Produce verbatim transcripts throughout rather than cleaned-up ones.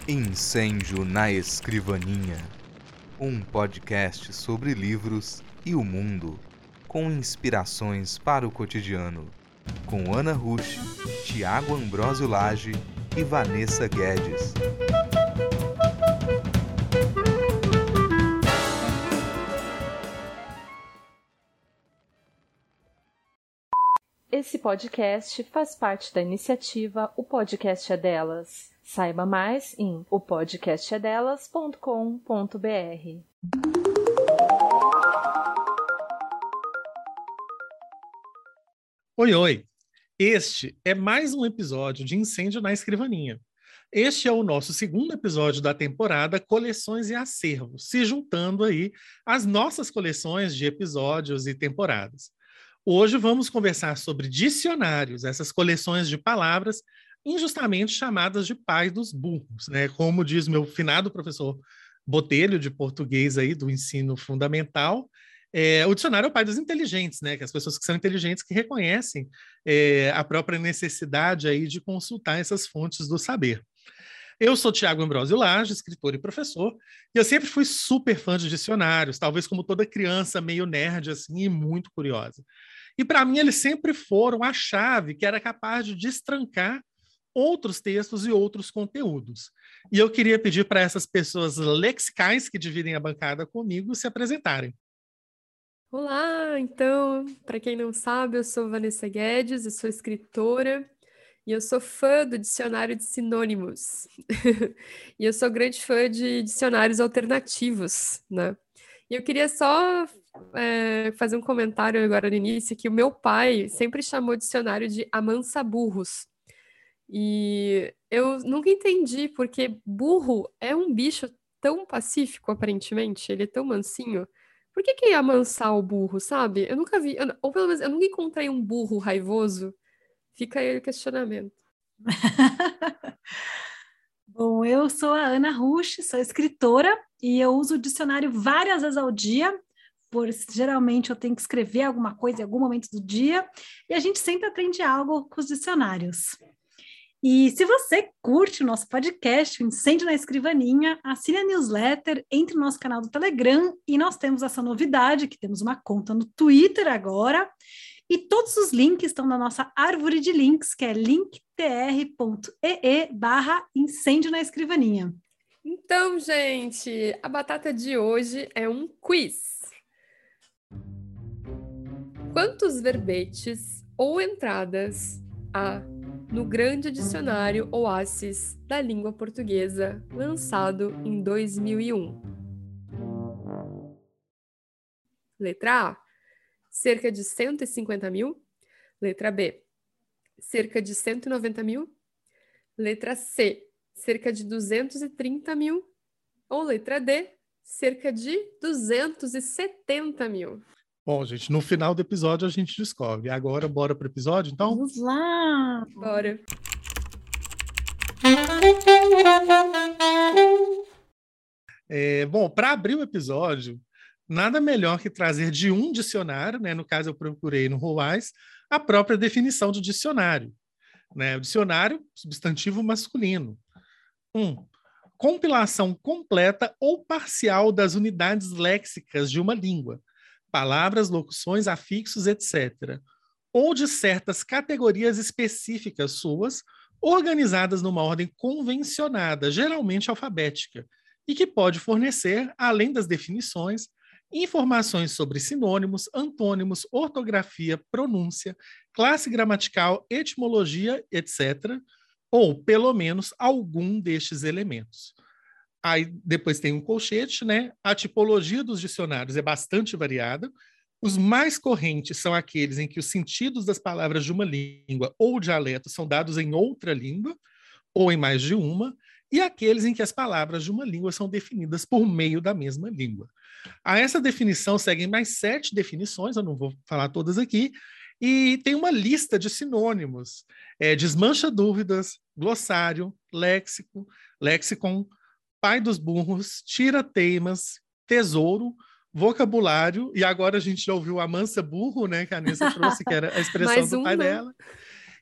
Incêndio na Escrivaninha, um podcast sobre livros e o mundo, com inspirações para o cotidiano, com Ana Rusch, Tiago Ambrósio Lage e Vanessa Guedes. Esse podcast faz parte da iniciativa O Podcast é Delas. Saiba mais em o podcast é delas ponto com ponto b r. Oi, oi! Este é mais um episódio de Incêndio na Escrivaninha. Este é o nosso segundo episódio da temporada Coleções e Acervos, se juntando aí às nossas coleções de episódios e temporadas. Hoje vamos conversar sobre dicionários, essas coleções de palavras injustamente chamadas de pai dos burros, né? Como diz meu finado professor Botelho, de português aí do ensino fundamental, é, o dicionário é o pai dos inteligentes, né? Que as pessoas que são inteligentes que reconhecem é, a própria necessidade aí de consultar essas fontes do saber. Eu sou Tiago Ambrósio Lage, escritor e professor, e eu sempre fui super fã de dicionários, talvez como toda criança meio nerd assim e muito curiosa. E para mim eles sempre foram a chave que era capaz de destrancar outros textos e outros conteúdos. E eu queria pedir para essas pessoas lexicais que dividem a bancada comigo se apresentarem. Olá, então, para quem não sabe, eu sou Vanessa Guedes, eu sou escritora e eu sou fã do dicionário de sinônimos. E eu sou grande fã de dicionários alternativos, né? E eu queria só é, fazer um comentário agora no início, que o meu pai sempre chamou o dicionário de amansa-burros. E eu nunca entendi, porque burro é um bicho tão pacífico, aparentemente, ele é tão mansinho. Por que que ia amansar o burro, sabe? Eu nunca vi, eu- ou pelo menos eu nunca encontrei um burro raivoso. Fica aí o questionamento. Bom, eu sou a Ana Rusch, sou escritora e eu uso o dicionário várias vezes ao dia, por geralmente eu tenho que escrever alguma coisa em algum momento do dia, e a gente sempre aprende algo com os dicionários. E se você curte o nosso podcast, o Incêndio na Escrivaninha, assine a newsletter, entre no nosso canal do Telegram, e nós temos essa novidade, que temos uma conta no Twitter agora, e todos os links estão na nossa árvore de links, que é linktr ponto ee barra incêndio na escrivaninha. Então, gente, a batata de hoje é um quiz. Quantos verbetes ou entradas há no Grande Dicionário Oasis da Língua Portuguesa, lançado em dois mil e um? Letra A, cerca de cento e cinquenta mil. Letra B, cerca de cento e noventa mil. Letra C, cerca de duzentos e trinta mil. Ou letra D, cerca de duzentos e setenta mil. Bom, gente, no final do episódio a gente descobre. Agora, bora para o episódio, então? Vamos lá! Bora. É, bom, para abrir o episódio, nada melhor que trazer de um dicionário, né? No caso, eu procurei no Ruais, a própria definição de dicionário. Né? O dicionário, substantivo masculino. Um, compilação completa ou parcial das unidades léxicas de uma língua, palavras, locuções, afixos, etcétera, ou de certas categorias específicas suas, organizadas numa ordem convencionada, geralmente alfabética, e que pode fornecer, além das definições, informações sobre sinônimos, antônimos, ortografia, pronúncia, classe gramatical, etimologia, etcétera, ou, pelo menos, algum destes elementos. Aí depois tem um colchete, né? A tipologia dos dicionários é bastante variada. Os mais correntes são aqueles em que os sentidos das palavras de uma língua ou dialeto são dados em outra língua, ou em mais de uma, e aqueles em que as palavras de uma língua são definidas por meio da mesma língua. A essa definição seguem mais sete definições, eu não vou falar todas aqui, e tem uma lista de sinônimos, é, desmancha dúvidas, glossário, léxico, lexicon, pai dos burros, tira teimas, tesouro, vocabulário, e agora a gente já ouviu a mansa burro, né, que a Nessa trouxe, que era a expressão Mais do um, pai né? dela,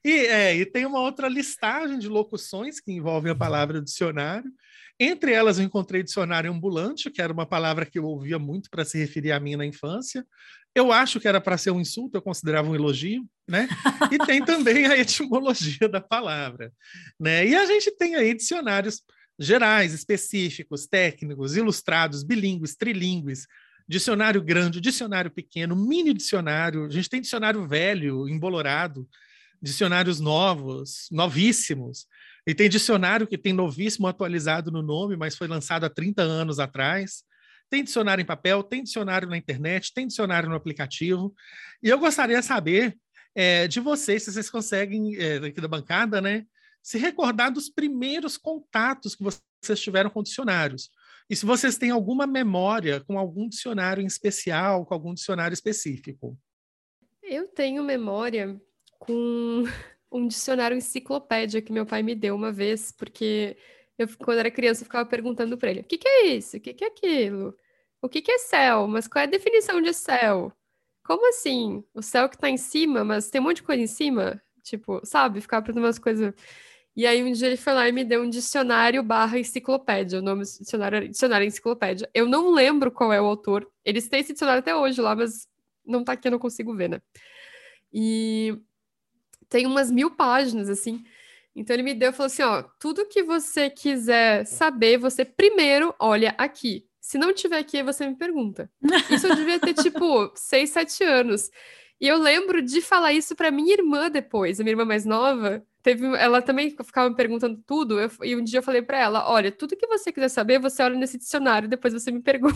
E, é, e tem uma outra listagem de locuções que envolvem a palavra dicionário. Entre elas, eu encontrei dicionário ambulante, que era uma palavra que eu ouvia muito para se referir a mim na infância. Eu acho que era para ser um insulto, eu considerava um elogio, né? E tem também a etimologia da palavra, né? E a gente tem aí dicionários gerais, específicos, técnicos, ilustrados, bilíngues, trilíngues, dicionário grande, dicionário pequeno, mini dicionário. A gente tem dicionário velho, embolorado, dicionários novos, novíssimos. E tem dicionário que tem novíssimo atualizado no nome, mas foi lançado há trinta anos atrás. Tem dicionário em papel, tem dicionário na internet, tem dicionário no aplicativo. E eu gostaria de saber é, de vocês, se vocês conseguem, é, aqui da bancada, né, se recordar dos primeiros contatos que vocês tiveram com dicionários. E se vocês têm alguma memória com algum dicionário em especial, com algum dicionário específico. Eu tenho memória com um dicionário enciclopédia que meu pai me deu uma vez, porque eu, quando era criança, eu ficava perguntando para ele, o que que é isso? O que que é aquilo? O que que é céu? Mas qual é a definição de céu? Como assim? O céu que tá em cima, mas tem um monte de coisa em cima? Tipo, sabe? Ficava perguntando umas coisas... E aí um dia ele foi lá e me deu um dicionário barra enciclopédia, o nome do dicionário era dicionário enciclopédia. Eu não lembro qual é o autor, eles têm esse dicionário até hoje lá, mas não tá aqui, eu não consigo ver, né? E tem umas mil páginas, assim. Então ele me deu e falou assim, ó, tudo que você quiser saber, você primeiro olha aqui. Se não tiver aqui, você me pergunta. Isso eu devia ter, tipo, seis, sete anos. E eu lembro de falar isso pra minha irmã depois, a minha irmã mais nova. Teve, ela também ficava me perguntando tudo, eu, e um dia eu falei pra ela, olha, tudo que você quiser saber, você olha nesse dicionário, depois você me pergunta.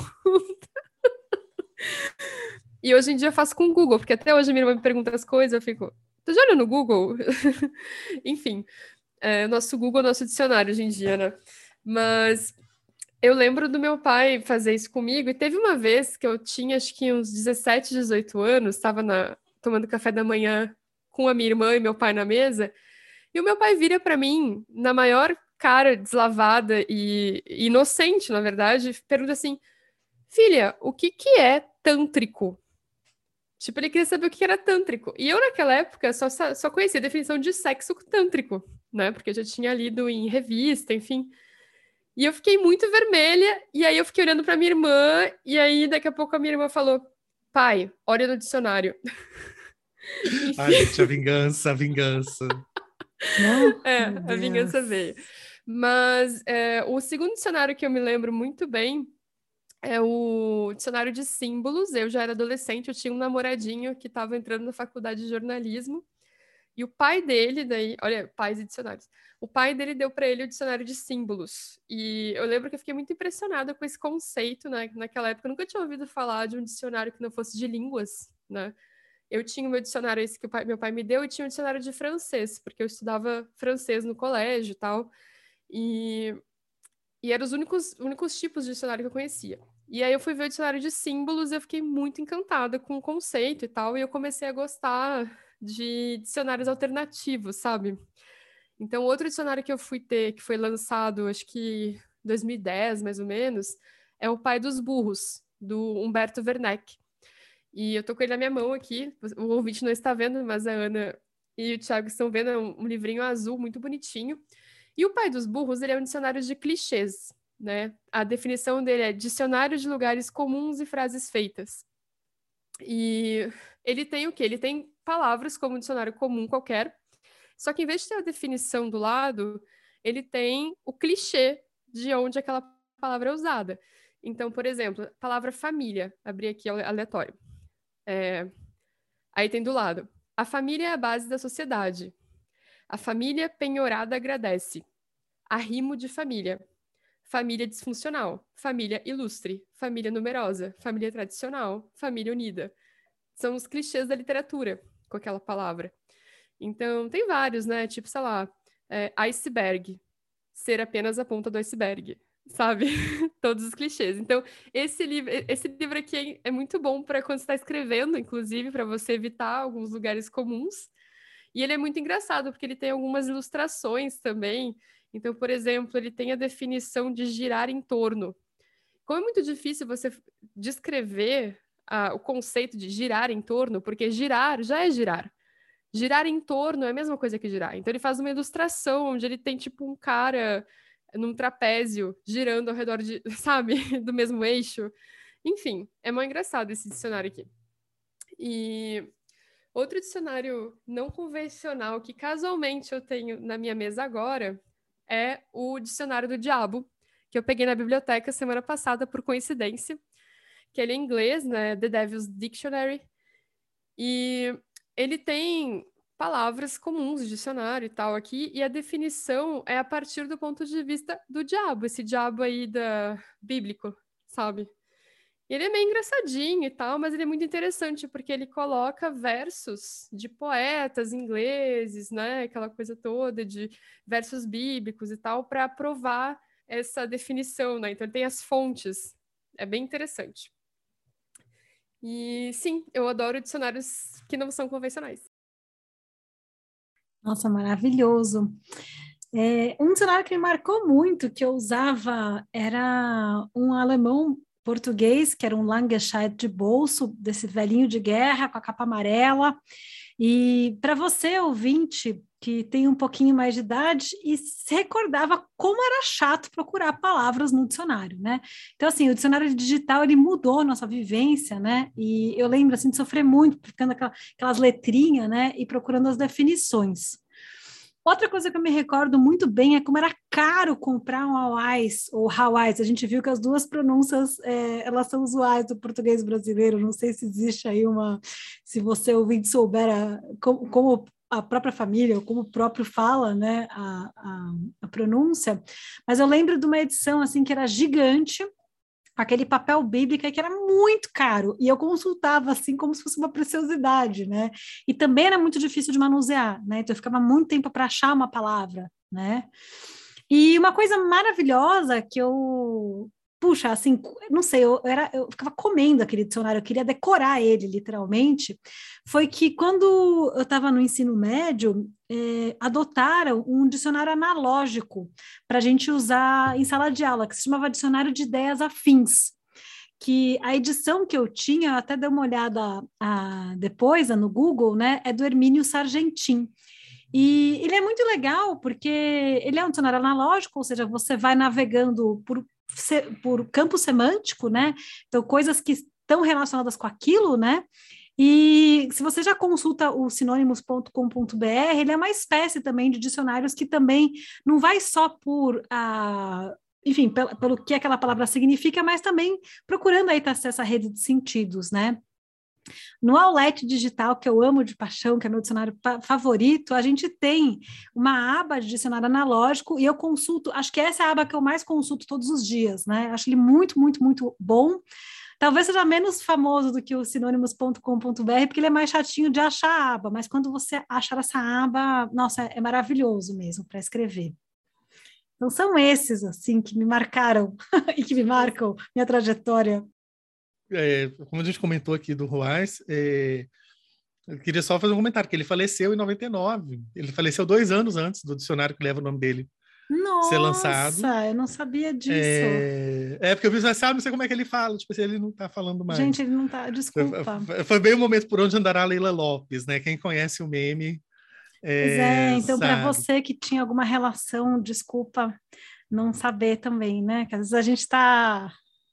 E hoje em dia eu faço com o Google, porque até hoje a minha irmã me pergunta as coisas, eu fico, tu já olhou no Google? Enfim, é, nosso Google é nosso dicionário hoje em dia, né? Mas eu lembro do meu pai fazer isso comigo, e teve uma vez que eu tinha, acho que uns dezessete, dezoito anos, estava tomando café da manhã com a minha irmã e meu pai na mesa, e o meu pai vira para mim, na maior cara deslavada e inocente, na verdade, pergunta assim, filha, o que que é tântrico? Tipo, ele queria saber o que era tântrico. E eu, naquela época, só, só conhecia a definição de sexo tântrico, né? Porque eu já tinha lido em revista, enfim. E eu fiquei muito vermelha, e aí eu fiquei olhando pra minha irmã, e aí daqui a pouco a minha irmã falou, pai, olha no dicionário. Ai, gente, a vingança, a vingança. Não, é, meu a vingança Deus. veio. Mas é, o segundo dicionário que eu me lembro muito bem é o dicionário de símbolos. Eu já era adolescente, eu tinha um namoradinho que estava entrando na faculdade de jornalismo. E o pai dele, daí, olha, pais e dicionários. O pai dele deu para ele o dicionário de símbolos. E eu lembro que eu fiquei muito impressionada com esse conceito, né? Naquela época eu nunca tinha ouvido falar de um dicionário que não fosse de línguas, né? Eu tinha o meu dicionário, esse que o pai, meu pai me deu, e tinha um dicionário de francês, porque eu estudava francês no colégio e tal. E, e eram os únicos, únicos tipos de dicionário que eu conhecia. E aí eu fui ver o dicionário de símbolos e eu fiquei muito encantada com o conceito e tal, e eu comecei a gostar de dicionários alternativos, sabe? Então, outro dicionário que eu fui ter, que foi lançado, acho que em dois mil e dez, mais ou menos, é O Pai dos Burros, do Humberto Werneck. E eu tô com ele na minha mão aqui, o ouvinte não está vendo, mas a Ana e o Thiago estão vendo, é um, um livrinho azul, muito bonitinho. E O Pai dos Burros, ele é um dicionário de clichês, né? A definição dele é dicionário de lugares comuns e frases feitas. E ele tem o quê? Ele tem palavras como um dicionário comum qualquer, só que em vez de ter a definição do lado, ele tem o clichê de onde aquela palavra é usada. Então, por exemplo, a palavra família, abri aqui aleatório. É... Aí tem do lado, a família é a base da sociedade. A família penhorada agradece. Arrimo de família. Família disfuncional. Família ilustre. Família numerosa. Família tradicional. Família unida. São os clichês da literatura com aquela palavra. Então, tem vários, né? Tipo, sei lá, é, iceberg. Ser apenas a ponta do iceberg. Sabe? Todos os clichês. Então, esse livro, esse livro aqui é, é muito bom para quando você está escrevendo, inclusive, para você evitar alguns lugares comuns. E ele é muito engraçado, porque ele tem algumas ilustrações também. Então, por exemplo, ele tem a definição de girar em torno. Como é muito difícil você descrever ah, o conceito de girar em torno, porque girar já é girar. girar em torno é a mesma coisa que girar. Então ele faz uma ilustração onde ele tem tipo um cara num trapézio girando ao redor de, sabe, do mesmo eixo. Enfim, é muito engraçado esse dicionário aqui. E outro dicionário não convencional que casualmente eu tenho na minha mesa agora é o Dicionário do Diabo, que eu peguei na biblioteca semana passada por coincidência, que ele é em inglês, né, The Devil's Dictionary, e ele tem palavras comuns de dicionário e tal aqui, e a definição é a partir do ponto de vista do diabo, esse diabo aí da bíblico, sabe? E ele é meio engraçadinho e tal, mas ele é muito interessante, porque ele coloca versos de poetas ingleses, né? Aquela coisa toda de versos bíblicos e tal, para provar essa definição, né? Então ele tem as fontes. É bem interessante. E sim, eu adoro dicionários que não são convencionais. Nossa, maravilhoso. É, um dicionário que me marcou muito, que eu usava, era um alemão português, que era um Langenscheidt de bolso, desse velhinho de guerra, com a capa amarela. E para você, ouvinte, que tem um pouquinho mais de idade, e se recordava como era chato procurar palavras no dicionário, né? Então, assim, o dicionário digital, ele mudou a nossa vivência, né? E eu lembro, assim, de sofrer muito, ficando aquela, aquelas letrinhas, né? E procurando as definições. Outra coisa que eu me recordo muito bem é como era caro comprar um Hawaiis ou Hawaiis. A gente viu que as duas pronúncias, é, elas são usuais do português brasileiro. Não sei se existe aí uma... Se você ouvinte souber a, como, como a própria família, ou como o próprio fala, né, a, a, a pronúncia. Mas eu lembro de uma edição, assim, que era gigante, aquele papel bíblico que era muito caro, e eu consultava assim como se fosse uma preciosidade, né? E também era muito difícil de manusear, né? Então eu ficava muito tempo para achar uma palavra, né? E uma coisa maravilhosa que eu, puxa, assim, não sei, eu, era, eu ficava comendo aquele dicionário, eu queria decorar ele, literalmente, foi que quando eu estava no ensino médio, é, adotaram um dicionário analógico para a gente usar em sala de aula, que se chamava Dicionário de Ideias Afins, que a edição que eu tinha, eu até dei uma olhada a, depois no Google, né, é do Hermínio Sargentin. E ele é muito legal, porque ele é um dicionário analógico, ou seja, você vai navegando por, por campo semântico, né? Então, coisas que estão relacionadas com aquilo, né? E se você já consulta o sinônimos ponto com ponto b r, ele é uma espécie também de dicionários que também não vai só por, ah, enfim, pelo, pelo que aquela palavra significa, mas também procurando aí ter acesso à rede de sentidos, né? No Aulete Digital, que eu amo de paixão, que é meu dicionário favorito, a gente tem uma aba de dicionário analógico e eu consulto, acho que essa é a aba que eu mais consulto todos os dias, né? Acho ele muito, muito, muito bom. Talvez seja menos famoso do que o sinônimos ponto com ponto b r, porque ele é mais chatinho de achar a aba, mas quando você achar essa aba, nossa, é maravilhoso mesmo para escrever. Então são esses, assim, que me marcaram e que me marcam minha trajetória. É, como a gente comentou aqui do Ruais, é, eu queria só fazer um comentário, que ele faleceu em noventa e nove. Ele faleceu dois anos antes do dicionário que leva o nome dele ser lançado. Nossa, eu não sabia disso. É, é porque eu vi, assim, ah, não sei como é que ele fala, tipo assim, ele não tá falando mais. Gente, ele não tá, desculpa. Foi, foi bem o momento por onde andará a Leila Lopes, né? Quem conhece o meme é, Pois é, então para sabe. você que tinha alguma relação, desculpa não saber também, né? Que às vezes a gente tá...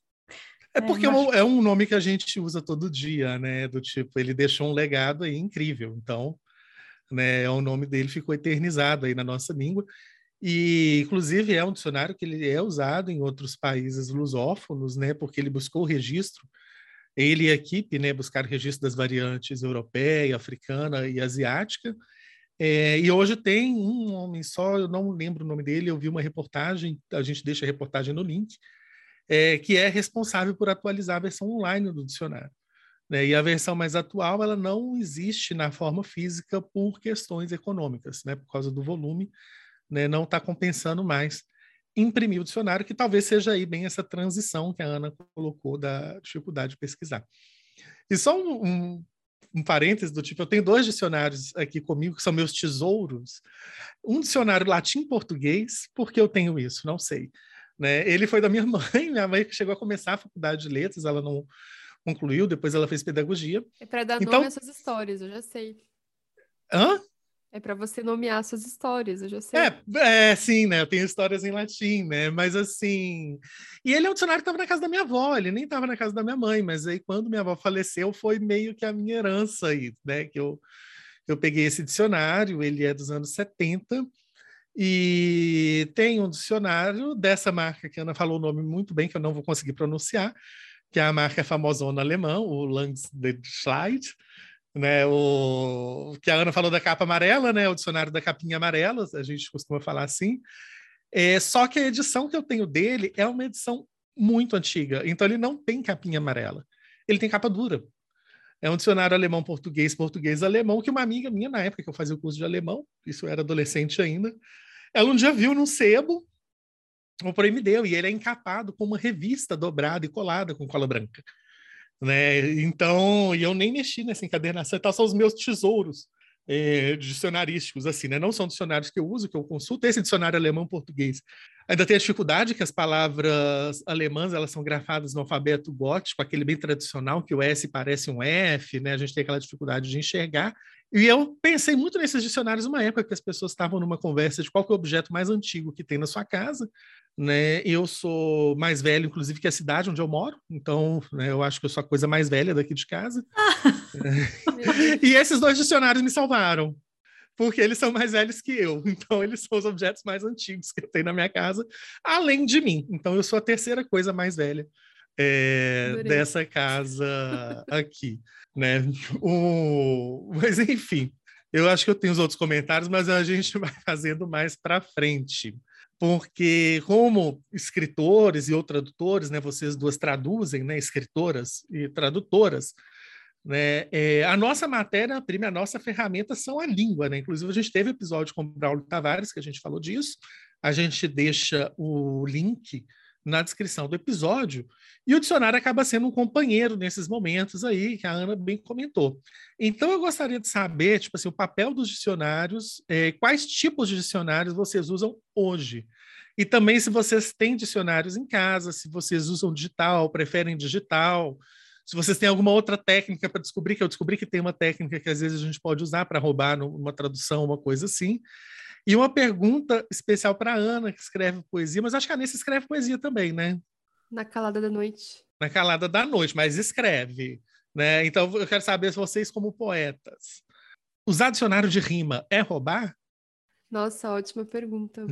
É porque é, mas... é um nome que a gente usa todo dia, né? Do tipo, ele deixou um legado aí incrível. Então, né, o nome dele ficou eternizado aí na nossa língua. E, inclusive, é um dicionário que ele é usado em outros países lusófonos, né? Porque ele buscou o registro, ele e a equipe, né? Buscaram registro das variantes europeia, africana e asiática. É, e hoje tem um homem só, eu não lembro o nome dele, eu vi uma reportagem, a gente deixa a reportagem no link, É, que é responsável por atualizar a versão online do dicionário. Né? E a versão mais atual, ela não existe na forma física por questões econômicas, né? Por causa do volume, né? Não está compensando mais imprimir o dicionário, que talvez seja aí bem essa transição que a Ana colocou da dificuldade de pesquisar. E só um, um, um parêntese do tipo, eu tenho dois dicionários aqui comigo, que são meus tesouros. Um dicionário latim-português, por que eu tenho isso? Não sei. Né? Ele foi da minha mãe, minha mãe que chegou a começar a faculdade de letras, ela não concluiu, depois ela fez pedagogia. É para dar então, nome às suas histórias, eu já sei. Hã? É para você nomear suas histórias, eu já sei. É, é, sim, né? Eu tenho histórias em latim, né? Mas assim. E ele é um dicionário que estava na casa da minha avó, ele nem estava na casa da minha mãe, mas aí quando minha avó faleceu, foi meio que a minha herança aí, né? Que eu, eu peguei esse dicionário, ele é dos anos setenta, e tem um dicionário dessa marca que a Ana falou o nome muito bem, que eu não vou conseguir pronunciar, que é a marca famosona alemã, o Langsschleit, né, o que a Ana falou da capa amarela, né, o dicionário da capinha amarela, a gente costuma falar assim. É, só que a edição que eu tenho dele é uma edição muito antiga, então ele não tem capinha amarela, ele tem capa dura. É um dicionário alemão-português, português-alemão, que uma amiga minha, na época que eu fazia o curso de alemão, isso eu era adolescente ainda, ela um dia viu num sebo, comprou e me deu, e ele é encapado com uma revista dobrada e colada com cola branca. Né? Então, e eu nem mexi nessa encadernação, então são os meus tesouros é, dicionarísticos, assim, né? Não são dicionários que eu uso, que eu consulto, esse dicionário alemão-português. Ainda tem a dificuldade que as palavras alemãs, elas são grafadas no alfabeto gótico, aquele bem tradicional, que o S parece um F, né? A gente tem aquela dificuldade de enxergar. E eu pensei muito nesses dicionários numa época que as pessoas estavam numa conversa de qual que é o objeto mais antigo que tem na sua casa, né? Eu sou mais velho, inclusive, que a cidade onde eu moro, então, né, eu acho que eu sou a coisa mais velha daqui de casa. E esses dois dicionários me salvaram, porque eles são mais velhos que eu, então eles são os objetos mais antigos que eu tenho na minha casa, além de mim. Então eu sou a terceira coisa mais velha é, dessa casa aqui, né? O... Mas enfim, eu acho que eu tenho os outros comentários, mas a gente vai fazendo mais para frente. Porque como escritores e ou tradutores, né, vocês duas traduzem, né, escritoras e tradutoras, né, é, a nossa matéria-prima, a nossa ferramenta são a língua, né? Inclusive a gente teve episódio com o Braulio Tavares, que a gente falou disso, a gente deixa o link na descrição do episódio, e o dicionário acaba sendo um companheiro nesses momentos aí, que a Ana bem comentou. Então eu gostaria de saber, tipo assim, o papel dos dicionários, é, quais tipos de dicionários vocês usam hoje, e também se vocês têm dicionários em casa, se vocês usam digital, preferem digital, se vocês têm alguma outra técnica para descobrir, que eu descobri que tem uma técnica que às vezes a gente pode usar para roubar numa tradução, uma coisa assim. E uma pergunta especial para a Ana, que escreve poesia, mas acho que a Anessa escreve poesia também, né? Na calada da noite. Na calada da noite, mas escreve, né? Então eu quero saber se vocês, como poetas, usar dicionário de rima é roubar? Nossa, ótima pergunta.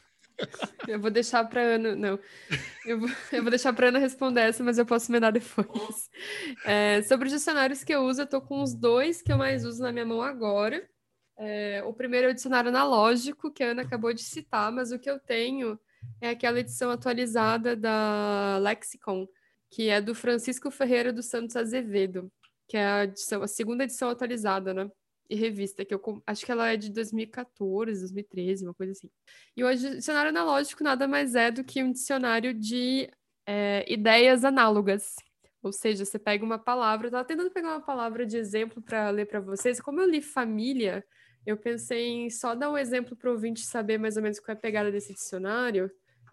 Eu vou deixar para Ana, não, eu vou, eu vou deixar para Ana responder essa, mas eu posso emendar depois. É, sobre os dicionários que eu uso, eu tô com os dois que eu mais uso na minha mão agora. É, o primeiro é o dicionário analógico, que a Ana acabou de citar, mas o que eu tenho é aquela edição atualizada da Lexicon, que é do Francisco Ferreira dos Santos Azevedo, que é a, edição, a segunda edição atualizada, né? E revista, que eu acho que ela é de dois mil e quatorze, dois mil e treze, uma coisa assim. E o dicionário analógico nada mais é do que um dicionário de é, ideias análogas. Ou seja, você pega uma palavra, eu estava tentando pegar uma palavra de exemplo para ler para vocês. Como eu li família, eu pensei em só dar um exemplo para o ouvinte saber mais ou menos qual é a pegada desse dicionário,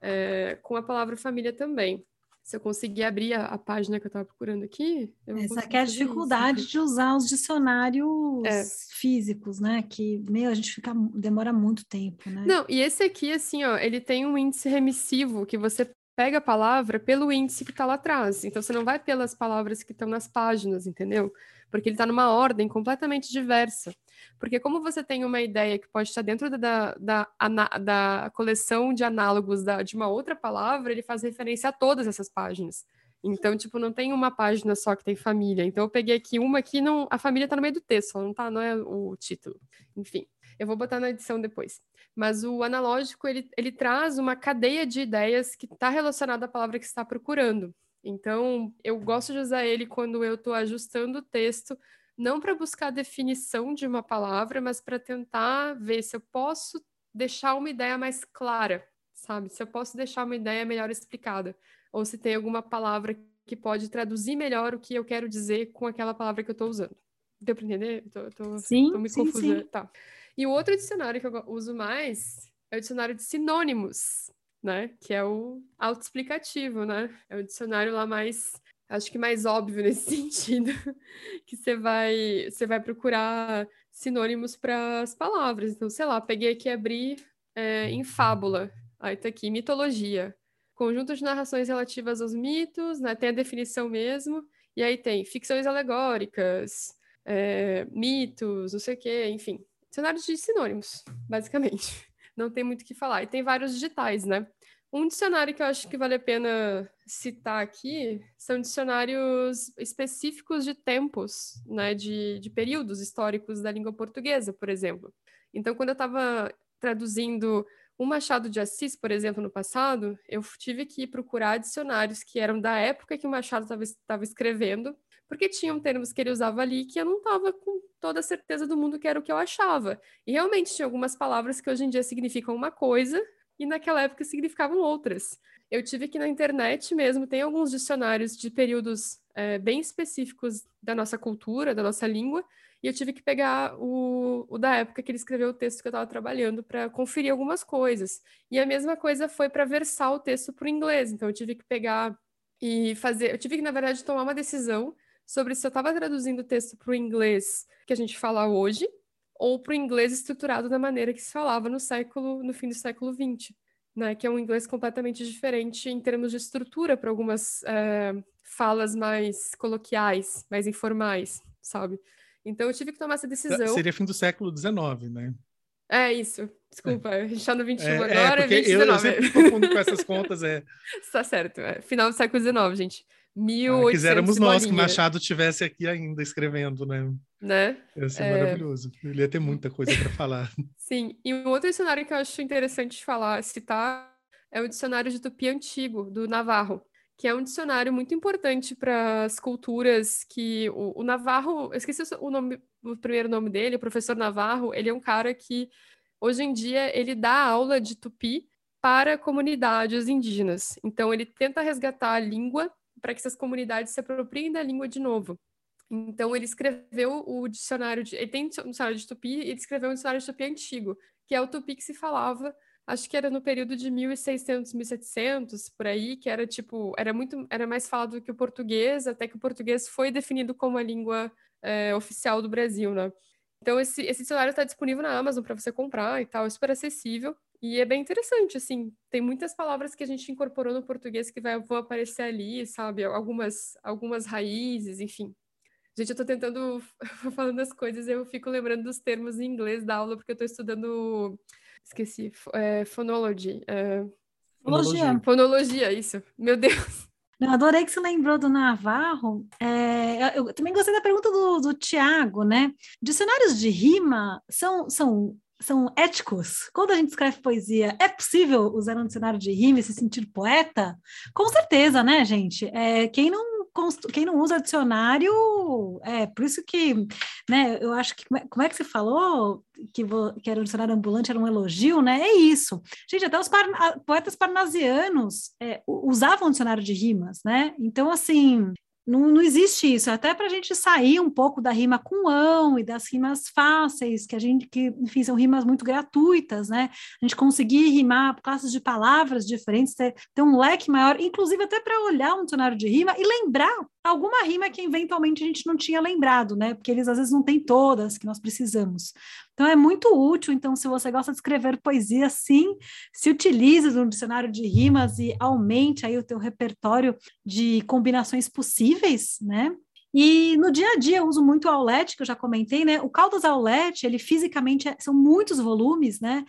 é, com a palavra família também. Se eu conseguir abrir a, a página que eu estava procurando aqui... Eu Essa aqui é a dificuldade isso. de usar os dicionários é. físicos, né? Que, meu, a gente fica, demora muito tempo, né? Não, e esse aqui, assim, ó, ele tem um índice remissivo que você pega a palavra pelo índice que está lá atrás. Então, você não vai pelas palavras que estão nas páginas, entendeu? Porque ele está numa ordem completamente diversa. Porque como você tem uma ideia que pode estar dentro da, da, da, da coleção de análogos da, de uma outra palavra, ele faz referência a todas essas páginas. Então, tipo, não tem uma página só que tem família. Então, eu peguei aqui uma que não, a família está no meio do texto, não, tá, não é o título. Enfim, eu vou botar na edição depois. Mas o analógico, ele, ele traz uma cadeia de ideias que está relacionada à palavra que você está procurando. Então, eu gosto de usar ele quando eu estou ajustando o texto, não para buscar a definição de uma palavra, mas para tentar ver se eu posso deixar uma ideia mais clara, sabe? Se eu posso deixar uma ideia melhor explicada. Ou se tem alguma palavra que pode traduzir melhor o que eu quero dizer com aquela palavra que eu estou usando. Deu para entender? Tô, tô, sim, tô me sim, confusa. sim. Tá. E o outro dicionário que eu uso mais é o dicionário de sinônimos, né? Que é o autoexplicativo, né? É o dicionário lá mais acho que mais óbvio nesse sentido, que você vai, você vai procurar sinônimos para as palavras. Então, sei lá, peguei aqui e abri é, em fábula. Aí tá aqui, mitologia. Conjunto de narrações relativas aos mitos, né? Tem a definição mesmo. E aí tem ficções alegóricas, é, mitos, não sei o quê, enfim. Dicionários de sinônimos, basicamente. Não tem muito o que falar. E tem vários digitais, né? Um dicionário que eu acho que vale a pena citar aqui são dicionários específicos de tempos, né, de, de períodos históricos da língua portuguesa, por exemplo. Então, quando eu estava traduzindo o Machado de Assis, por exemplo, no passado, eu tive que procurar dicionários que eram da época que o Machado estava escrevendo, porque tinham termos que ele usava ali que eu não estava com toda a certeza do mundo que era o que eu achava. E realmente tinha algumas palavras que hoje em dia significam uma coisa, e naquela época significavam outras. Eu tive que na internet mesmo, tem alguns dicionários de períodos é, bem específicos da nossa cultura, da nossa língua, e eu tive que pegar o, o da época que ele escreveu o texto que eu estava trabalhando para conferir algumas coisas. E a mesma coisa foi para versar o texto para o inglês, então eu tive que pegar e fazer... Eu tive que, na verdade, tomar uma decisão sobre se eu estava traduzindo o texto para o inglês que a gente fala hoje, ou para o inglês estruturado da maneira que se falava no século, no fim do século vinte, né? Que é um inglês completamente diferente em termos de estrutura para algumas é, falas mais coloquiais, mais informais, sabe? Então eu tive que tomar essa decisão. Seria fim do século dezenove, né? É isso. Desculpa, a gente está no vinte e um é, agora, é porque vinte e eu, eu dezenove. sempre me confundo com essas contas. É. Tá certo, é. Final do século dezenove, gente. mil e oitocentos Ah, quiséramos e nós bolinha. que Machado tivesse aqui ainda escrevendo, né? Né? Ia ser É... maravilhoso. Ele ia ter muita coisa para falar. Sim, e um outro dicionário que eu acho interessante falar, citar, é o dicionário de Tupi Antigo, do Navarro, que é um dicionário muito importante para as culturas que... O, o Navarro, eu esqueci o, nome, o primeiro nome dele, o professor Navarro, ele é um cara que, hoje em dia, ele dá aula de Tupi para comunidades indígenas. Então, ele tenta resgatar a língua para que essas comunidades se apropriem da língua de novo. Então, ele escreveu o dicionário de... Ele tem um dicionário de Tupi e ele escreveu um dicionário de Tupi antigo, que é o Tupi que se falava, acho que era no período de mil e seiscentos, mil e setecentos, por aí, que era tipo... Era muito... Era mais falado que o português, até que o português foi definido como a língua é, oficial do Brasil, né? Então, esse, esse dicionário está disponível na Amazon para você comprar e tal, é super acessível. E é bem interessante, assim, tem muitas palavras que a gente incorporou no português que vai, vão aparecer ali, sabe? Algumas, algumas raízes, enfim. Gente, eu tô tentando, falando as coisas, eu fico lembrando dos termos em inglês da aula, porque eu tô estudando, esqueci, é, phonology. É... Fonologia. Fonologia, isso. Meu Deus. Eu adorei que você lembrou do Navarro. É, eu, eu também gostei da pergunta do, do Tiago, né? Dicionários de rima são, são, são éticos? Quando a gente escreve poesia, é possível usar um dicionário de rima e se sentir poeta? Com certeza, né, gente? É, quem não quem não usa dicionário, é por isso que, né, eu acho que, como é que você falou que, que era um dicionário ambulante, era um elogio, né, é isso. Gente, até os par, poetas parnasianos é, usavam dicionário de rimas, né, então, assim, não, não existe isso, até para a gente sair um pouco da rima com ão e das rimas fáceis, que a gente, que, enfim, são rimas muito gratuitas, né, a gente conseguir rimar classes de palavras diferentes, ter, ter um leque maior, inclusive até para olhar um dicionário de rima e lembrar alguma rima que eventualmente a gente não tinha lembrado, né, porque eles às vezes não têm todas que nós precisamos. Então é muito útil, então se você gosta de escrever poesia, sim, se utilize de um dicionário de rimas e aumente aí o teu repertório de combinações possíveis, né? E no dia a dia eu uso muito o Aulete, que eu já comentei, né? O Caldas Aulete, ele fisicamente é, são muitos volumes, né?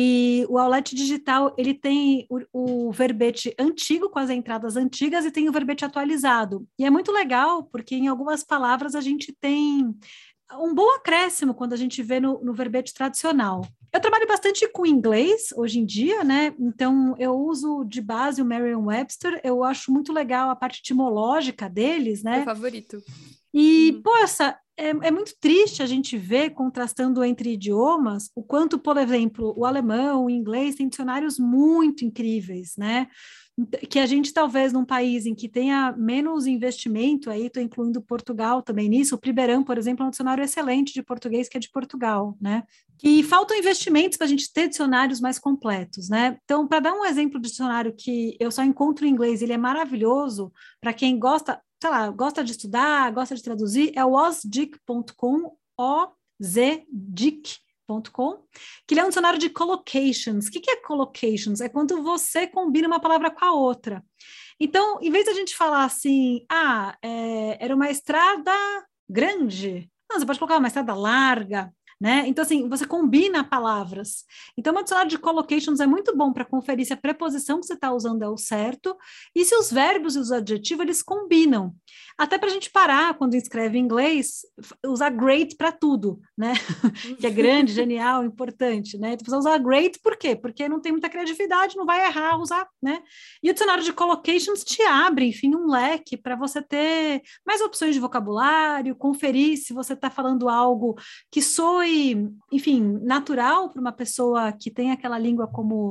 E o Aulete digital, ele tem o, o verbete antigo com as entradas antigas e tem o verbete atualizado. E é muito legal, porque em algumas palavras a gente tem um bom acréscimo quando a gente vê no, no verbete tradicional. Eu trabalho bastante com inglês hoje em dia, né? Então eu uso de base o Merriam-Webster, eu acho muito legal a parte etimológica deles, né? Meu favorito. E, uhum. poxa, é, é muito triste a gente ver, contrastando entre idiomas, o quanto, por exemplo, o alemão, o inglês tem dicionários muito incríveis, né? Que a gente talvez num país em que tenha menos investimento, aí estou incluindo Portugal também nisso, o Primeirão, por exemplo, é um dicionário excelente de português que é de Portugal, né? E faltam investimentos para a gente ter dicionários mais completos, né? Então, para dar um exemplo de dicionário que eu só encontro em inglês, ele é maravilhoso para quem gosta sei lá, gosta de estudar, gosta de traduzir, é o ozdic ponto com, O Z dic ponto com, que ele é um dicionário de collocations. O que, que é collocations? É quando você combina uma palavra com a outra. Então, em vez de a gente falar assim, ah, é, era uma estrada grande, não, você pode colocar uma estrada larga, né? Então, assim, você combina palavras. Então, o dicionário de collocations é muito bom para conferir se a preposição que você está usando é o certo e se os verbos e os adjetivos, eles combinam. Até para a gente parar, quando escreve em inglês, usar great para tudo, né? Que é grande, genial, importante, né? Então, precisa usar great por quê? Porque não tem muita criatividade, não vai errar usar, né? E o dicionário de collocations te abre, enfim, um leque para você ter mais opções de vocabulário, conferir se você está falando algo que soe, enfim, natural para uma pessoa que tem aquela língua como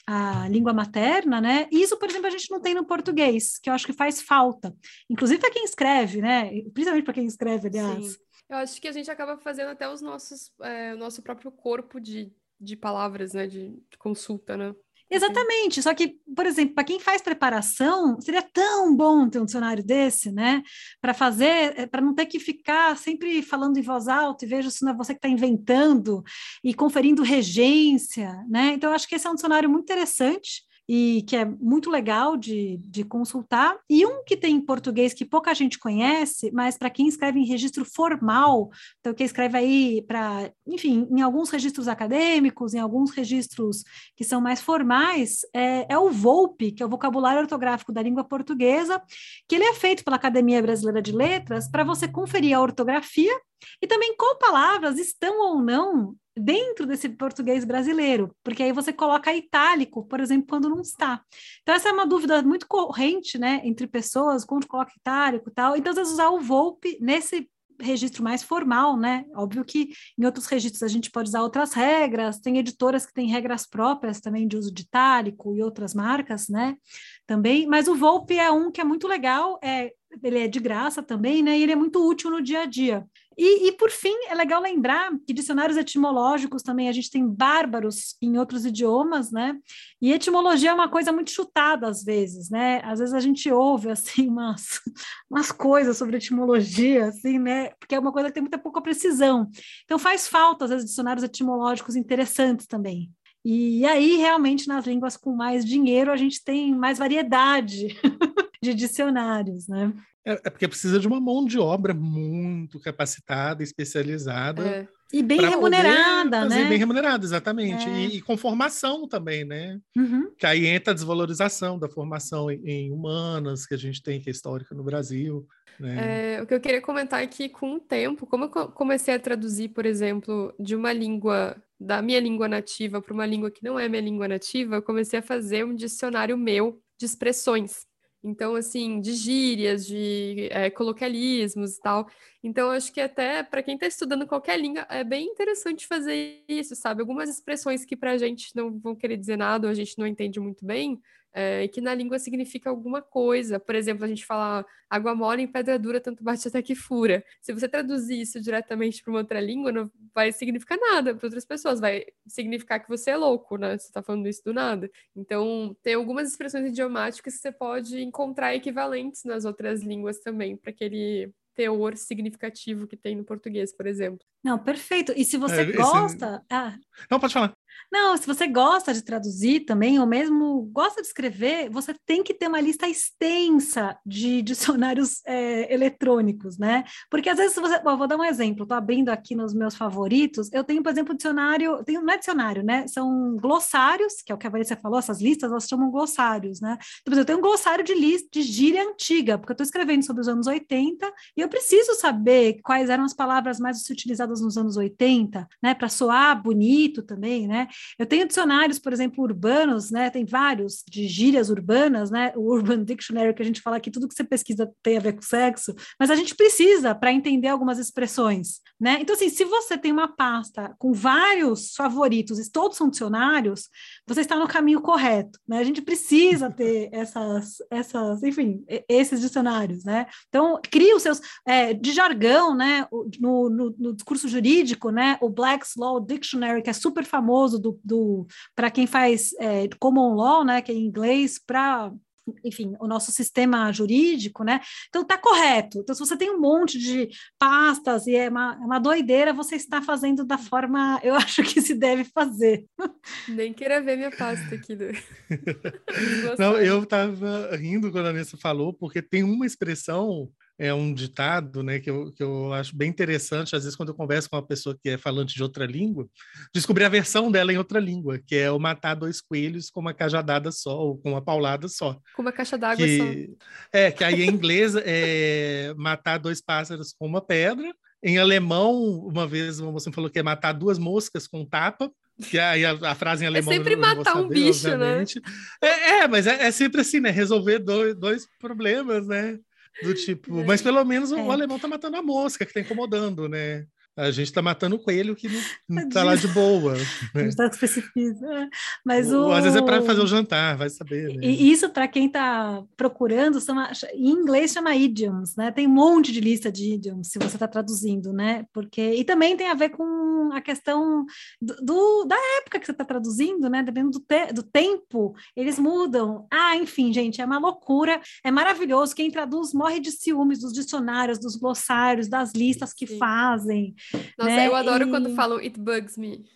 a língua materna, né? Isso, por exemplo, a gente não tem no português, que eu acho que faz falta. Inclusive para quem escreve, né? Principalmente para quem escreve, aliás. Sim. Eu acho que a gente acaba fazendo até os nossos, é, o nosso próprio corpo de, de palavras, né? De, de consulta, né? Exatamente, só que, por exemplo, para quem faz preparação, seria tão bom ter um dicionário desse, né? Para fazer, para não ter que ficar sempre falando em voz alta e veja se não é você que está inventando e conferindo regência, né? Então, eu acho que esse é um dicionário muito interessante e que é muito legal de, de consultar, e um que tem em português que pouca gente conhece, mas para quem escreve em registro formal, então quem escreve aí para, enfim, em alguns registros acadêmicos, em alguns registros que são mais formais, é, é o VOLPE, que é o Vocabulário Ortográfico da Língua Portuguesa, que ele é feito pela Academia Brasileira de Letras para você conferir a ortografia e também qual palavras estão ou não dentro desse português brasileiro, porque aí você coloca itálico, por exemplo, quando não está. Então, essa é uma dúvida muito corrente, né, entre pessoas, quando coloca itálico e tal. Então, às vezes, usar o VOLPE nesse registro mais formal, né? Óbvio que em outros registros a gente pode usar outras regras, tem editoras que têm regras próprias também de uso de itálico e outras marcas, né? Também, mas o VOLPE é um que é muito legal, é, ele é de graça também, né? E ele é muito útil no dia a dia. E, e, por fim, é legal lembrar que dicionários etimológicos também, a gente tem bárbaros em outros idiomas, né? E etimologia é uma coisa muito chutada às vezes, né? Às vezes a gente ouve, assim, umas, umas coisas sobre etimologia, assim, né? Porque é uma coisa que tem muita pouca precisão. Então faz falta, às vezes, dicionários etimológicos interessantes também. E aí, realmente, nas línguas com mais dinheiro, a gente tem mais variedade de dicionários, né? É, é porque precisa de uma mão de obra muito capacitada, especializada. É. E bem remunerada, fazer né? Bem remunerada, exatamente. É. E, e com formação também, né? Uhum. Que aí entra a desvalorização da formação em, em humanas, que a gente tem, que é histórica no Brasil. Né? É, o que eu queria comentar é que, com o tempo, como eu comecei a traduzir, por exemplo, de uma língua, da minha língua nativa para uma língua que não é minha língua nativa, eu comecei a fazer um dicionário meu de expressões. Então, assim, de gírias, de é, coloquialismos e tal. Então, acho que até para quem está estudando qualquer língua, é bem interessante fazer isso, sabe? Algumas expressões que para a gente não vão querer dizer nada, ou a gente não entende muito bem, é, e que na língua significa alguma coisa. Por exemplo, a gente fala água mole em pedra dura, tanto bate até que fura. Se você traduzir isso diretamente para uma outra língua, não vai significar nada para outras pessoas. Vai significar que você é louco, né? Você está falando isso do nada. Então, tem algumas expressões idiomáticas que você pode encontrar equivalentes nas outras línguas também, para aquele teor significativo que tem no português, por exemplo. Não, perfeito. E se você É, esse- gosta... Ah, Não, pode falar. não, se você gosta de traduzir também, ou mesmo gosta de escrever, você tem que ter uma lista extensa de dicionários é, eletrônicos, né? Porque às vezes você... Bom, vou dar um exemplo, estou abrindo aqui nos meus favoritos, eu tenho, por exemplo, dicionário, tenho, não é dicionário, né? São glossários, que é o que a Vanessa falou, essas listas, elas chamam glossários, né? Então, por exemplo, eu tenho um glossário de, lista, de gíria antiga, porque eu estou escrevendo sobre os anos oitenta, e eu preciso saber quais eram as palavras mais utilizadas nos anos oitenta, né? Para soar bonito também, né? Eu tenho dicionários, por exemplo, urbanos, né? Tem vários de gírias urbanas, né? O Urban Dictionary, que a gente fala que tudo que você pesquisa tem a ver com sexo, mas a gente precisa para entender algumas expressões, né? Então, assim, se você tem uma pasta com vários favoritos e todos são dicionários, você está no caminho correto, né? A gente precisa ter essas, essas, enfim, esses dicionários, né? Então, cria os seus, é, de jargão, né? No, no, no discurso jurídico, né? O Black's Law Dictionary, que é super famoso do, do, para quem faz é, common law, né? Que é em inglês, para enfim, o nosso sistema jurídico, né? Então está correto. Então, se você tem um monte de pastas e é uma, é uma doideira, você está fazendo da forma, eu acho que se deve fazer. Nem queira ver minha pasta aqui. Do... Não, eu estava rindo quando a Vanessa falou, porque tem uma expressão, é um ditado, né, que eu, que eu acho bem interessante, às vezes quando eu converso com uma pessoa que é falante de outra língua, descobrir a versão dela em outra língua, que é o matar dois coelhos com uma cajadada só, ou com uma paulada só. Com uma caixa d'água que, só. É, que aí em inglês é matar dois pássaros com uma pedra. Em alemão, uma vez uma moça me falou que é matar duas moscas com tapa, que aí a, a frase em alemão... É sempre eu não vou matar saber, um bicho, obviamente. né? É, é mas é, é sempre assim, né? Resolver dois, dois problemas, né? Do tipo... Mas pelo menos o, É. o alemão tá matando a mosca, que tá incomodando, né? A gente tá matando o coelho que não, não tá lá de boa. A Né? gente está especificando. É. Mas o, o... Às vezes é para fazer o jantar, vai saber. Né? E isso, para quem está procurando, chama, em inglês chama idioms, né? Tem um monte de lista de idioms, se você está traduzindo, né? Porque, e também tem a ver com a questão do, do da época que você está traduzindo, né? Dependendo do, te, do tempo, eles mudam. Ah, enfim, gente, é uma loucura, é maravilhoso. Quem traduz morre de ciúmes dos dicionários, dos glossários, das listas que Sim. fazem. Nossa, né? eu adoro e... quando falam it bugs me.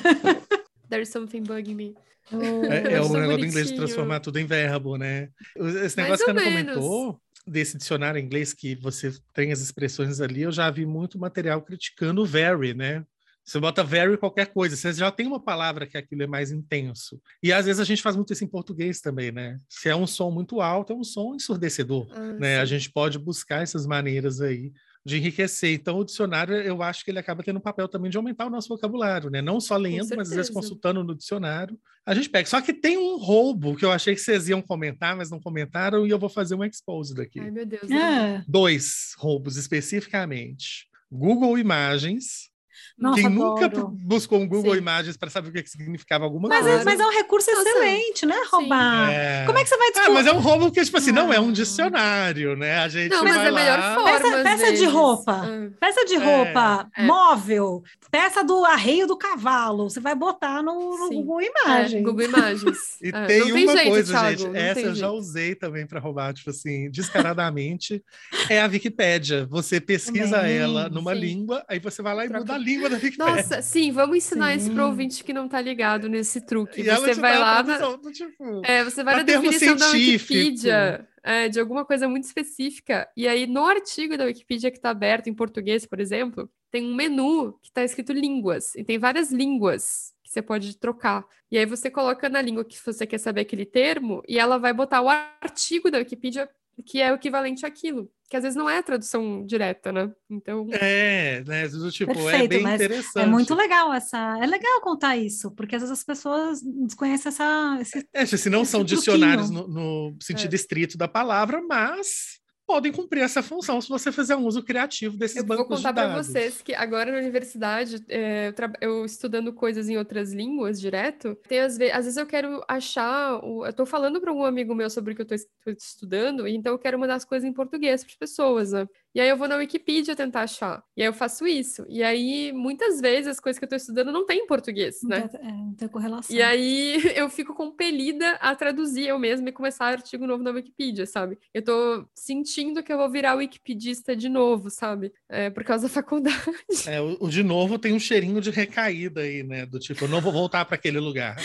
There's something bugging me. É, é o negócio do inglês de bonitinho. transformar tudo em verbo, né? Esse negócio que a Ana comentou, desse dicionário em inglês que você tem as expressões ali, eu já vi muito material criticando o very, né? Você bota very qualquer coisa, você já tem uma palavra que aquilo é mais intenso. E às vezes a gente faz muito isso em português também, né? Se é um som muito alto, é um som ensurdecedor, Ah, né? sim. A gente pode buscar essas maneiras aí de enriquecer. Então, o dicionário, eu acho que ele acaba tendo um papel também de aumentar o nosso vocabulário, né? Não só lendo, mas às vezes consultando no dicionário, a gente pega. Só que tem um roubo que eu achei que vocês iam comentar, mas não comentaram, e eu vou fazer um expose daqui. Ai, meu Deus. É. Dois roubos especificamente. Google Imagens. Nossa, Quem adoro. nunca buscou um Google Sim. Imagens para saber o que, que significava alguma Mas, coisa? é, mas é um recurso Nossa. excelente, né? Roubar. É. Como é que você vai Ah, descobrir? mas é um roubo que, tipo assim, não é um Ah. dicionário, né? A gente Não, mas vai é a melhor lá... forma. Peça, às peça de vezes. roupa, Ah. peça de roupa É. móvel, peça do arreio do cavalo, você vai botar no, no Sim. Google É, Imagens. Google Imagens. E É, tem não tem uma jeito, coisa, Thiago, gente, não essa tem eu já jeito. usei também para roubar, tipo assim, descaradamente, é a Wikipédia. Você pesquisa Também, ela numa sim. língua, aí você vai lá e Troca. muda a língua da Wikipédia. Nossa, sim, vamos ensinar Sim. isso para o ouvinte que não tá ligado nesse truque. E ela Você te vai dá a lá, na, tradução do tipo... é, você vai pra na termo definição da científico. Wikipedia, é, de alguma coisa muito específica, e aí no artigo da Wikipedia que está aberto em português, por exemplo, tem um menu que está escrito línguas, e tem várias línguas que você pode trocar. E aí você coloca na língua que você quer saber aquele termo, e ela vai botar o artigo da Wikipedia que é o equivalente àquilo, que às vezes não é a tradução direta, né? Então... É, né, do tipo, Perfeito, é bem mas interessante. é muito legal essa. É legal contar isso, porque às vezes as pessoas desconhecem essa. Esse, É, se não esse são truquinho. dicionários no, no sentido É. estrito da palavra, mas podem cumprir essa função se você fizer um uso criativo desses Eu vou bancos contar de para dados. vocês que agora na universidade, é, eu, tra- eu estudando coisas em outras línguas direto, tem às, ve- às vezes eu quero achar, o- eu tô falando para algum amigo meu sobre o que eu tô, es- tô estudando, e então eu quero mandar as coisas em português para as pessoas, né? E aí eu vou na Wikipedia tentar achar. E aí eu faço isso. E aí, muitas vezes, as coisas que eu tô estudando não tem em português, Não né? tem, é, não tem correlação. E aí eu fico compelida a traduzir eu mesma e começar artigo novo na Wikipedia, sabe? Eu tô sentindo que eu vou virar wikipedista de novo, sabe? É, por causa da faculdade. É, o, o de novo tem um cheirinho de recaída aí, né? Do tipo, eu não vou voltar para aquele lugar.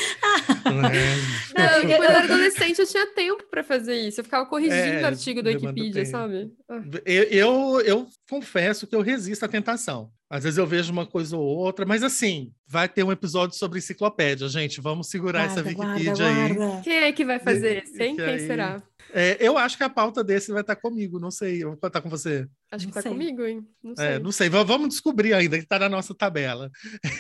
Né? Não, quando eu era adolescente eu tinha tempo pra fazer isso. Eu ficava corrigindo É, o artigo da demanda Wikipedia, tempo. sabe? Ah. Eu, eu, eu confesso que eu resisto à tentação. Às vezes eu vejo uma coisa ou outra, mas assim, vai ter um episódio sobre enciclopédia, gente. Vamos segurar Guarda, essa guarda, Wikipedia aí. guarda. Quem é que vai fazer esse, hein? Que Quem aí- será? É, eu acho que a pauta desse vai estar comigo, não sei. Eu vou contar com você. Acho Não que tá sei. comigo, hein? Não sei. É, não sei, v- vamos descobrir ainda, que está na nossa tabela.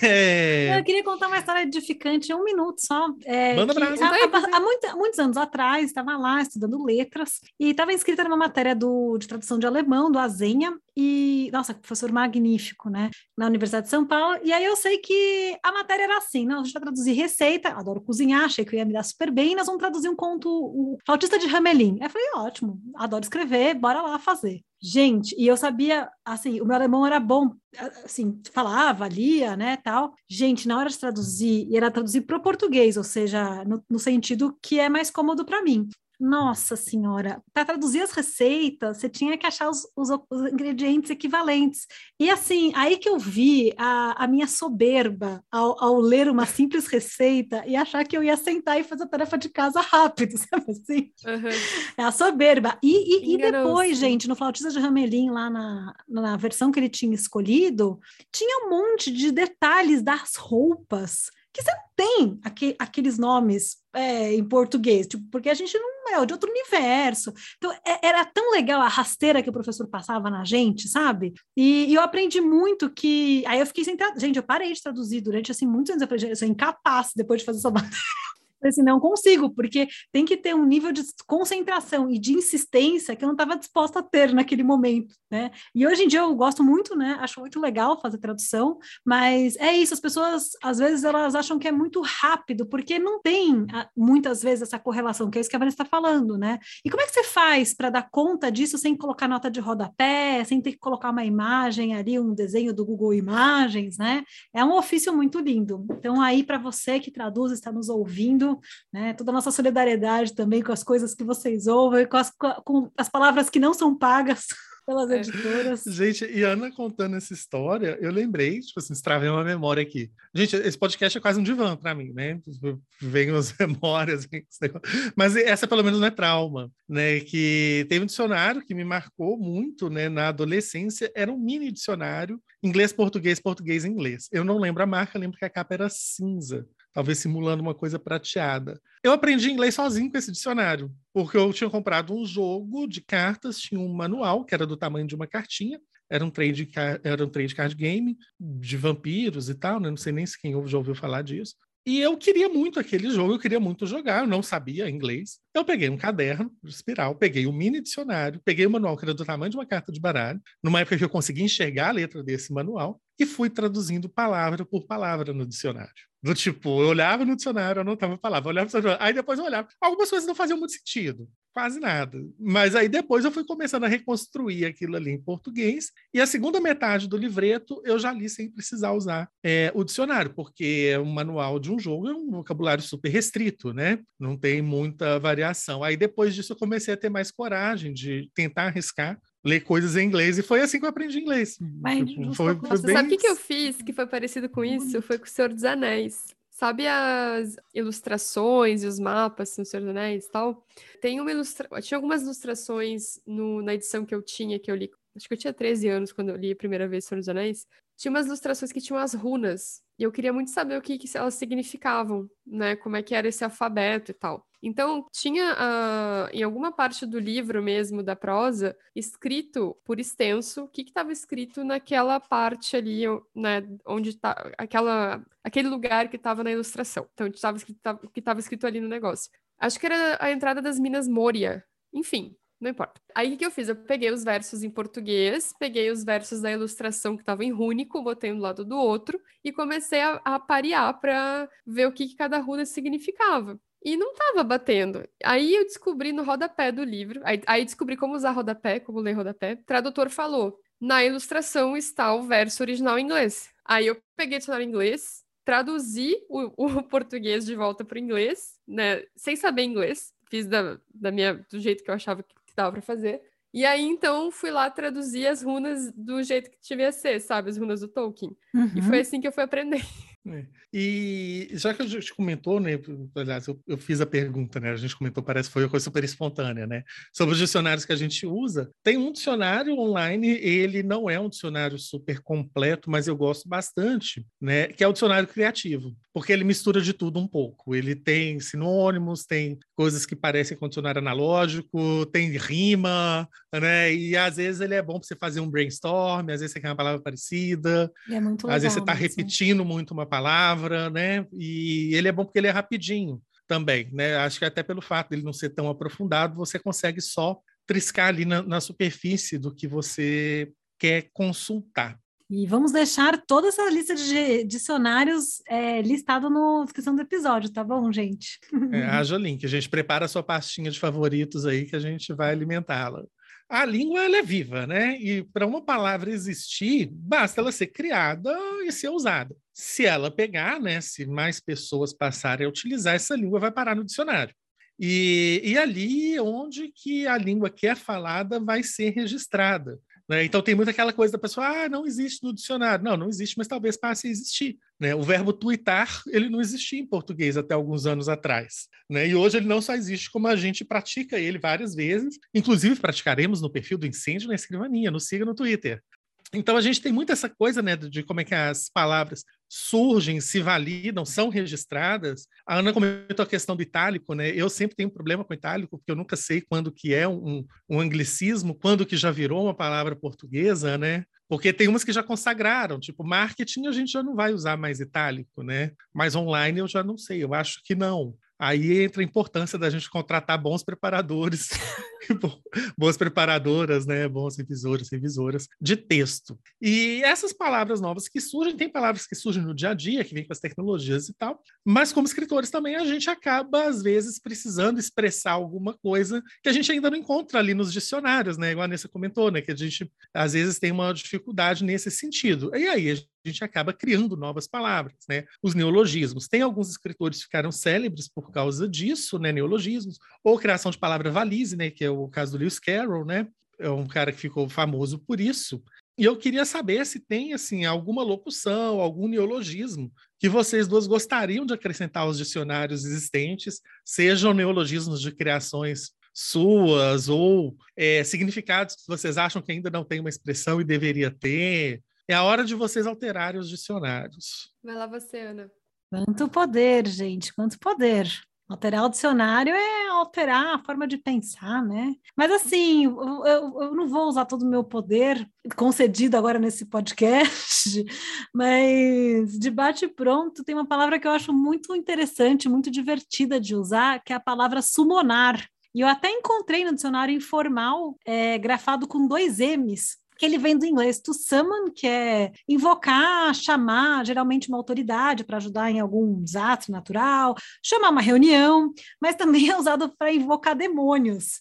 É, Eu queria contar uma história edificante em um minuto só. É, Manda que brasa. há, Conta aí, há- conta aí. há muito- há muitos anos atrás, estava lá estudando letras e estava inscrita numa matéria do, de tradução de alemão, do Azenha, e, nossa, professor magnífico, né? Na Universidade de São Paulo. E aí eu sei que a matéria era assim: não, a gente vai traduzir receita, adoro cozinhar, achei que eu ia me dar super bem, e nós vamos traduzir um conto, o Flautista de Hamelin. Aí eu falei, ótimo, adoro escrever, bora lá fazer. Gente, e eu sabia, assim, o meu alemão era bom, assim, falava, lia, né, tal. Gente, na hora de traduzir, e era traduzir para o português, ou seja, no, no sentido que é mais cômodo para mim. Nossa senhora, para traduzir as receitas, você tinha que achar os, os, os ingredientes equivalentes. E assim, aí que eu vi a, a minha soberba ao, ao ler uma simples receita e achar que eu ia sentar e fazer a tarefa de casa rápido, sabe assim? Uhum. É a soberba. E, e, e Enganou-se. depois, gente, no Flautista de Hamelin, lá na, na versão que ele tinha escolhido, tinha um monte de detalhes das roupas que você não tem aqu aqueles nomes é, em português, tipo, porque a gente não é de outro universo. Então, é, era tão legal a rasteira que o professor passava na gente, sabe? E, e eu aprendi muito que... Aí eu fiquei sem... Tra... Gente, eu parei de traduzir durante, assim, muitos anos. Eu falei, eu sou incapaz depois de fazer essa matéria. Assim, não consigo, porque tem que ter um nível de concentração e de insistência que eu não estava disposta a ter naquele momento, né? E hoje em dia eu gosto muito, né? Acho muito legal fazer tradução, mas é isso, as pessoas, às vezes, elas acham que é muito rápido, porque não tem, muitas vezes, essa correlação, que é isso que a Vanessa está falando, né? E como é que você faz para dar conta disso sem colocar nota de rodapé, sem ter que colocar uma imagem ali, um desenho do Google Imagens, né? É um ofício muito lindo. Então, aí, para você que traduz, está nos ouvindo, né, toda a nossa solidariedade também com as coisas que vocês ouvem, com as, com as palavras que não são pagas pelas É. editoras. Gente, e Ana contando essa história, eu lembrei, tipo assim, travei uma memória aqui. Gente, esse podcast é quase um divã para mim, né? Vem as memórias, vem esse negócio. Mas essa pelo menos não é trauma, né? Que teve um dicionário que me marcou muito, né? Na adolescência, era um mini dicionário, inglês, português, português, inglês. Eu não lembro a marca, lembro que a capa era cinza, talvez simulando uma coisa prateada. Eu aprendi inglês sozinho com esse dicionário, porque eu tinha comprado um jogo de cartas, tinha um manual, que era do tamanho de uma cartinha, era um trade, era um trade card game de vampiros e tal, né? Não sei nem se quem já ouviu falar disso. E eu queria muito aquele jogo, eu queria muito jogar, eu não sabia inglês. Eu peguei um caderno de espiral, peguei um mini dicionário, peguei o manual que era do tamanho de uma carta de baralho, numa época que eu conseguia enxergar a letra desse manual, e fui traduzindo palavra por palavra no dicionário. Do tipo, eu olhava no dicionário, anotava a palavra, olhava no dicionário, aí depois eu olhava. Algumas coisas não faziam muito sentido, quase nada. Mas aí depois eu fui começando a reconstruir aquilo ali em português, e a segunda metade do livreto eu já li sem precisar usar é, o dicionário, porque é um manual de um jogo, é um vocabulário super restrito, né? Não tem muita variação. Aí depois disso eu comecei a ter mais coragem de tentar arriscar ler coisas em inglês, e foi assim que eu aprendi inglês. Mas, Tipo, foi, foi Nossa, bem... sabe o que, que eu fiz que foi parecido com isso? Foi com o Senhor dos Anéis. Sabe as ilustrações e os mapas no Senhor dos Anéis e tal? Tem uma ilustra... Tinha algumas ilustrações no... na edição que eu tinha, que eu li. Acho que eu tinha treze anos quando eu li a primeira vez Senhor dos Anéis. Tinha umas ilustrações que tinham as runas. E eu queria muito saber o que, que elas significavam, né? Como é que era esse alfabeto e tal. Então, tinha uh, em alguma parte do livro mesmo, da prosa, escrito por extenso, o que estava escrito naquela parte ali, né, onde tá, aquela, aquele lugar que estava na ilustração. Então, estava escrito, o que estava escrito ali no negócio. Acho que era a entrada das Minas Moria. Enfim, não importa. Aí, o que eu fiz? Eu peguei os versos em português, peguei os versos da ilustração que estavam em rúnico, botei um do lado do outro, e comecei a, a parear para ver o que, que cada runa significava. E não tava batendo. Aí eu descobri no rodapé do livro, aí, aí descobri como usar rodapé, como ler rodapé. O tradutor falou, na ilustração está o verso original em inglês. Aí eu peguei o dicionário em inglês, traduzi o, o português de volta para o inglês, né, sem saber inglês, fiz da, da minha, do jeito que eu achava que dava para fazer. E aí, então, fui lá traduzir as runas do jeito que devia ser, sabe? As runas do Tolkien. Uhum. E foi assim que eu fui aprender. É. E já que a gente comentou, né? Aliás, eu, eu fiz a pergunta, né? A gente comentou, parece que foi uma coisa super espontânea, né? Sobre os dicionários que a gente usa. Tem um dicionário online, ele não é um dicionário super completo, mas eu gosto bastante, né? Que é o dicionário criativo, porque ele mistura de tudo um pouco. Ele tem sinônimos, tem coisas que parecem com o dicionário analógico, tem rima, né? E às vezes ele é bom para você fazer um brainstorm, às vezes você quer uma palavra parecida, é muito legal, às vezes você está mesmo. repetindo muito uma palavra, né? E ele é bom porque ele é rapidinho também, né? Acho que até pelo fato dele não ser tão aprofundado, você consegue só triscar ali na, na superfície do que você quer consultar. E vamos deixar toda essa lista de dicionários é, listada na descrição do episódio, tá bom, gente? É, haja link. A gente prepara a sua pastinha de favoritos aí que a gente vai alimentá-la. A língua, ela é viva, né? E para uma palavra existir, basta ela ser criada e ser usada. Se ela pegar, né? Se mais pessoas passarem a utilizar, essa língua vai parar no dicionário. E, e ali onde que a língua que é falada vai ser registrada. Né? Então tem muito aquela coisa da pessoa, ah, não existe no dicionário. Não, não existe, mas talvez passe a existir. Né? O verbo tuitar, ele não existia em português até alguns anos atrás. Né? E hoje ele não só existe, como a gente pratica ele várias vezes. Inclusive praticaremos no perfil do Incêndio na Escrivaninha, nos siga no Twitter. Então a gente tem muito essa coisa, né, de como é que as palavras surgem, se validam, são registradas. A Ana comentou a questão do itálico, né? Eu sempre tenho um problema com itálico, porque eu nunca sei quando que é um, um anglicismo, quando que já virou uma palavra portuguesa, né? Porque tem umas que já consagraram, tipo, marketing a gente já não vai usar mais itálico, né? Mas online eu já não sei, eu acho que não. Aí entra a importância da gente contratar bons preparadores, boas preparadoras, né? Bons revisores, revisoras de texto. E essas palavras novas que surgem, tem palavras que surgem no dia a dia, que vêm com as tecnologias e tal, mas como escritores também a gente acaba, às vezes, precisando expressar alguma coisa que a gente ainda não encontra ali nos dicionários, né? Igual a Nessa comentou, né? Que a gente, às vezes, tem uma dificuldade nesse sentido. E aí a a gente acaba criando novas palavras, né? Os neologismos. Tem alguns escritores que ficaram célebres por causa disso, né? Neologismos. Ou criação de palavra valise, né? Que é o caso do Lewis Carroll, né? É um cara que ficou famoso por isso. E eu queria saber se tem, assim, alguma locução, algum neologismo que vocês duas gostariam de acrescentar aos dicionários existentes, sejam neologismos de criações suas ou é, significados que vocês acham que ainda não tem uma expressão e deveria ter. É a hora de vocês alterarem os dicionários. Vai lá você, Ana. Quanto poder, gente, quanto poder. Alterar o dicionário é alterar a forma de pensar, né? Mas assim, eu, eu, eu não vou usar todo o meu poder concedido agora nesse podcast, mas de bate-pronto tem uma palavra que eu acho muito interessante, muito divertida de usar, que é a palavra summonar. E eu até encontrei no dicionário informal, é, grafado com dois M's, que ele vem do inglês to summon, que é invocar, chamar, geralmente uma autoridade para ajudar em algum desastre natural, chamar uma reunião, mas também é usado para invocar demônios.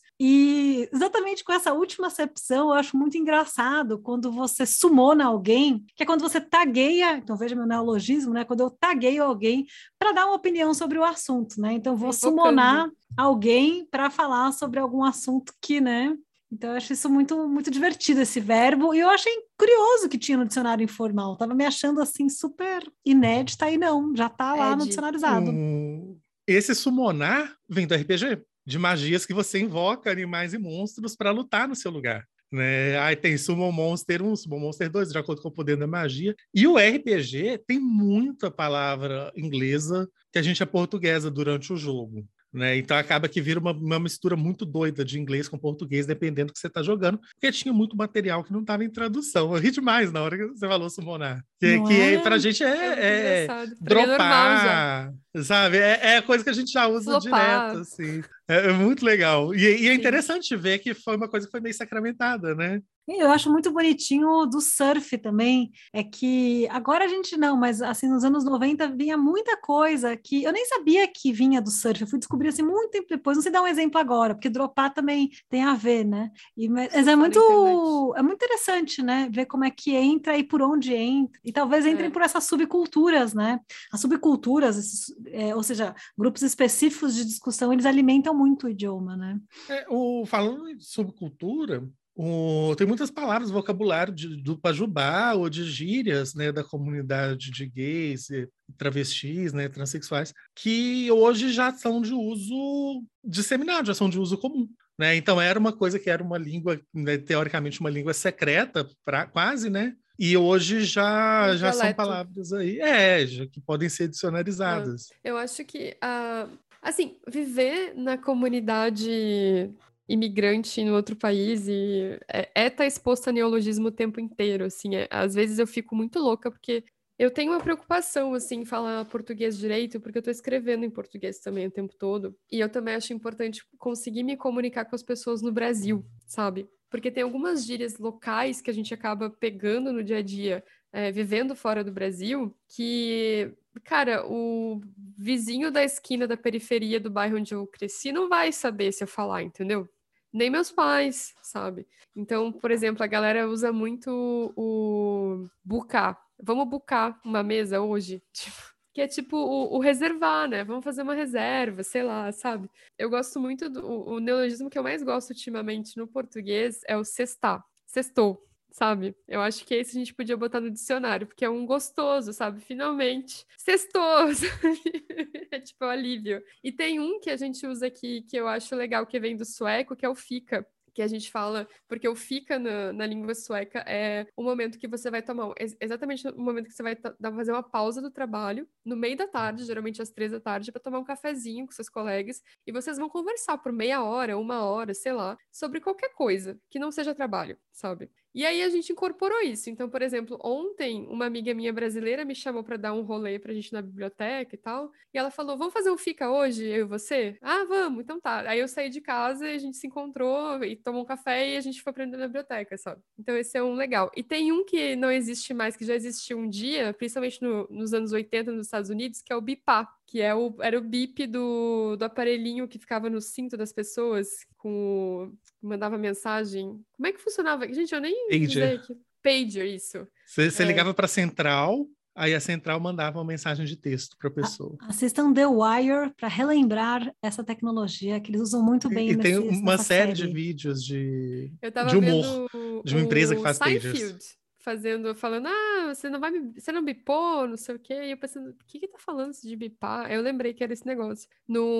E exatamente com essa última acepção, eu acho muito engraçado quando você summona alguém, que é quando você tagueia, então veja meu neologismo, né? Quando eu tagueio alguém para dar uma opinião sobre o assunto, né? Então vou Invocando. summonar alguém para falar sobre algum assunto que, né? Então, eu acho isso muito, muito divertido, esse verbo, e eu achei curioso que tinha no dicionário informal, estava me achando, assim, super inédita, e não, já está lá Ed. no dicionarizado. Um... Esse summonar vem do R P G, de magias que você invoca animais e monstros para lutar no seu lugar. Né? Aí tem Summon Monster um, Summon Monster dois, de acordo com o poder da magia. E o R P G tem muita palavra inglesa que a gente é portuguesa durante o jogo. Né? Então acaba que vira uma, uma mistura muito doida de inglês com português, dependendo do que você está jogando, porque tinha muito material que não estava em tradução. Eu ri demais na hora que você falou summonar. Que, que é? Pra gente é, é, é pra dropar, sabe? É, é coisa que a gente já usa Flopar. direto, assim. É, é muito legal. E, e é interessante ver que foi uma coisa que foi meio sacramentada, né? Eu acho muito bonitinho do surf também, é que agora a gente não, mas assim, nos anos noventa vinha muita coisa que eu nem sabia que vinha do surf, eu fui descobrir assim muito tempo depois, não sei dar um exemplo agora, porque dropar também tem a ver, né? E, mas é muito, é muito interessante, né? Ver como é que entra e por onde entra, e talvez entrem é. por essas subculturas, né? As subculturas, esses, é, ou seja, grupos específicos de discussão, eles alimentam muito o idioma, né? É, o, falando de subcultura, O, tem muitas palavras, vocabulário de, do Pajubá ou de gírias, né, da comunidade de gays, travestis, né, transexuais, que hoje já são de uso disseminado, já são de uso comum. Né? Então era uma coisa que era uma língua, né, teoricamente uma língua secreta, pra, quase, né? E hoje já, já são palavras aí, é, já, que podem ser dicionarizadas. Ah, eu acho que, uh, assim, viver na comunidade imigrante no outro país e é, é tá exposto a neologismo o tempo inteiro, assim, é, às vezes eu fico muito louca, porque eu tenho uma preocupação, assim, em falar português direito, porque eu tô escrevendo em português também o tempo todo, e eu também acho importante conseguir me comunicar com as pessoas no Brasil, sabe? Porque tem algumas gírias locais que a gente acaba pegando no dia a dia, é, vivendo fora do Brasil, que, cara, o vizinho da esquina da periferia do bairro onde eu cresci não vai saber se eu falar, entendeu? Nem meus pais, sabe? Então, por exemplo, a galera usa muito o bucar. Vamos bucar uma mesa hoje? Tipo, que é tipo o, o reservar, né? Vamos fazer uma reserva, sei lá, sabe? Eu gosto muito do o, o neologismo que eu mais gosto ultimamente no português é o sextar. Sextou, sabe? Eu acho que esse a gente podia botar no dicionário, porque é um gostoso, sabe? Finalmente. Sextou, sabe? É tipo um alívio. E tem um que a gente usa aqui que eu acho legal, que vem do sueco, que é o fica. Que a gente fala, porque o fica na, na língua sueca é o momento que você vai tomar, ex- exatamente o momento que você vai ta- dar- fazer uma pausa do trabalho, no meio da tarde, geralmente às três da tarde, para tomar um cafezinho com seus colegas, e vocês vão conversar por meia hora, uma hora, sei lá, sobre qualquer coisa que não seja trabalho, sabe? E aí a gente incorporou isso. Então, por exemplo, ontem uma amiga minha brasileira me chamou para dar um rolê pra gente na biblioteca e tal, e ela falou: "Vamos fazer um fica hoje, eu e você?" "Ah, vamos, então tá." Aí eu saí de casa e a gente se encontrou e tomou um café e a gente foi aprender na biblioteca, sabe? Então esse é um legal. E tem um que não existe mais, que já existiu um dia, principalmente no- nos anos oitenta nos Estados Unidos, que é o bipar, que é o, era o bip do, do aparelhinho que ficava no cinto das pessoas, com o- mandava mensagem. Como é que funcionava? Gente, eu nem Pager. usei aqui. Pager, isso. Você você É. ligava para a central, aí a central mandava uma mensagem de texto para a pessoa. Assistam The Wire para relembrar essa tecnologia que eles usam muito bem E, e tem nesses, uma nessa série de série. vídeos de, Eu tava de humor vendo de uma empresa que o faz pagers. Seinfeld fazendo, falando, ah, você não vai me, você não bipou, não sei o quê. E eu pensando, o que que tá falando isso de bipar? Eu lembrei que era esse negócio.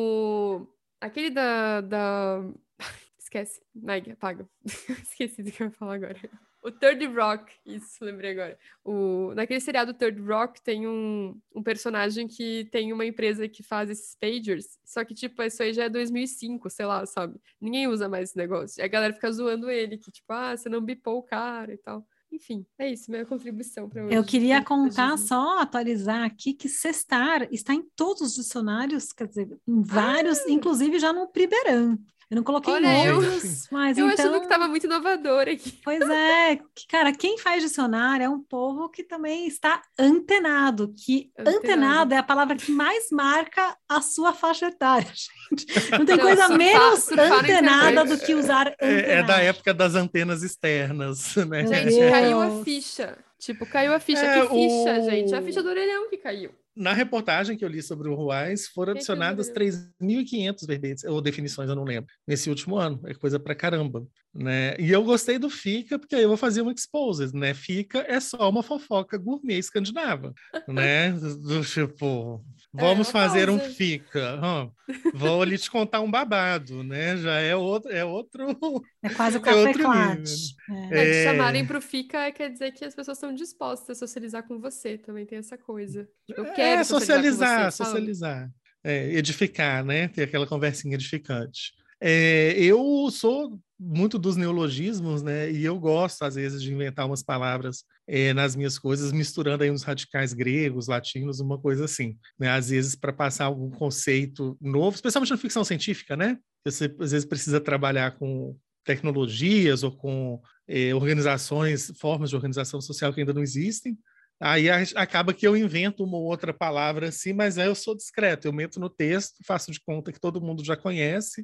No, aquele da, da... Esquece, Meg, apaga. Esqueci do que eu ia falar agora. O Third Rock, isso, lembrei agora. O, naquele seriado Third Rock tem um, um personagem que tem uma empresa que faz esses pagers, só que, tipo, isso aí já é dois mil e cinco, sei lá, sabe? Ninguém usa mais esse negócio. E a galera fica zoando ele, que, tipo, ah, você não bipou o cara e tal. Enfim, é isso, minha contribuição para hoje. Eu queria de contar, neologismo. só atualizar aqui, que sextar está em todos os dicionários, quer dizer, em vários, inclusive já no Priberan. Eu não coloquei em Olha, eu, outros, mas eu achando que então, tava muito inovador aqui. pois é, que, cara, quem faz dicionário é um povo que também está antenado, que Antenado. antenado é a palavra que mais marca a sua faixa etária, gente. Não tem Não, coisa surfar- menos surfar na antenada internet. do que usar É, é da antenado. época das antenas externas, né? Meu Gente, Deus. caiu a ficha. Tipo, caiu a ficha. É, Que ficha, o- gente? A ficha do orelhão que caiu. Na reportagem que eu li sobre o Ruais, foram Quem é que usa adicionadas orelhão? três mil e quinhentos verbetes, ou definições, eu não lembro, nesse último ano. É coisa pra caramba, né? E eu gostei do Fica, porque aí eu vou fazer um exposed, né? Fica é só uma fofoca gourmet escandinava, né? Do tipo, vamos uma fazer um pausa. Fica. hum, Vou lhe te contar um babado, né? Já é outro, é outro, É quase o é café outro nível. clat. É. É, de É, chamarem pro Fica quer dizer que as pessoas estão dispostas a socializar com você. Também tem essa coisa. Tipo, eu quero É socializar com socializar, você, sabe? socializar, é, edificar, né? Ter aquela conversinha edificante. É, eu sou muito dos neologismos, né? E eu gosto, às vezes, de inventar umas palavras é, nas minhas coisas, misturando aí uns radicais gregos, latinos, uma coisa assim, né? Às vezes, para passar algum conceito novo, especialmente na ficção científica, né? Você, às vezes, precisa trabalhar com tecnologias ou com é, organizações, formas de organização social que ainda não existem. Aí a- acaba que eu invento uma ou outra palavra assim, mas aí eu sou discreto, eu meto no texto, faço de conta que todo mundo já conhece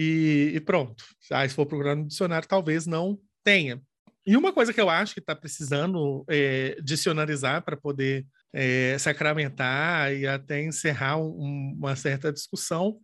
e, e pronto. Aí se for procurar no dicionário, talvez não tenha. E uma coisa que eu acho que está precisando é, dicionarizar para poder é, sacramentar e até encerrar um- uma certa discussão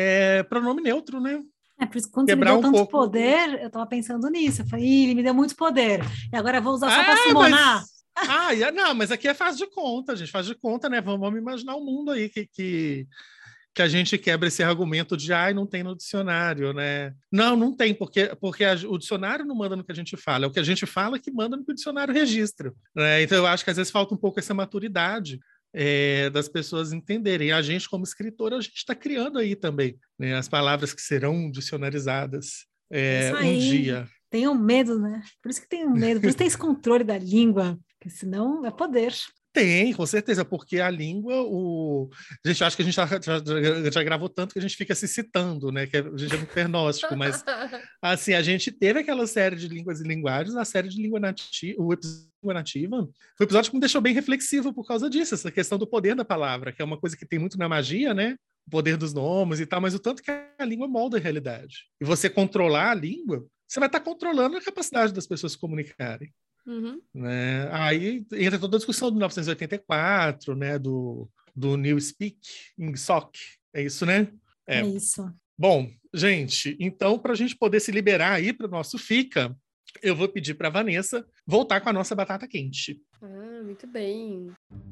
é pronome neutro, né? É, por isso que quando você me Quebrar deu um tanto pouco. poder, eu estava pensando nisso. Eu falei, Ih, ele me deu muito poder. E agora eu vou usar só para Ah, simonar. mas... Ah, e- não, mas aqui é faz de conta, gente, faz de conta, né? Vamos, vamos imaginar um mundo aí que, que, que a gente quebra esse argumento de ai, não tem no dicionário, né? Não, não tem, porque, porque a- o dicionário não manda no que a gente fala, é o que a gente fala que manda no que o dicionário registra, né? Então eu acho que às vezes falta um pouco essa maturidade é, das pessoas entenderem. E a gente, como escritor, a gente está criando aí também, né, as palavras que serão dicionarizadas é, Isso um aí. dia. Tenham medo, né? Por isso que tenho medo, por isso tem esse controle da língua, porque senão é poder. Tem, com certeza, porque a língua, o... a gente acha que a gente já, já, já gravou tanto que a gente fica se citando, né? Que a gente é muito pernóstico, mas assim, a gente teve aquela série de línguas e linguagens, a série de língua nativa, o episódio de língua nativa, foi um episódio que me deixou bem reflexivo por causa disso, essa questão do poder da palavra, que é uma coisa que tem muito na magia, né? O poder dos nomes e tal, mas o tanto que a língua molda a realidade. E você controlar a língua, você vai estar controlando a capacidade das pessoas se comunicarem. Uhum. Né? Aí entra toda a discussão do mil novecentos e oitenta e quatro, né? do, do Newspeak, N S O C. É isso, né? É, é isso. Bom, gente, então, para a gente poder se liberar aí para o nosso Fica, eu vou pedir para a Vanessa voltar com a nossa batata quente. Ah, muito bem.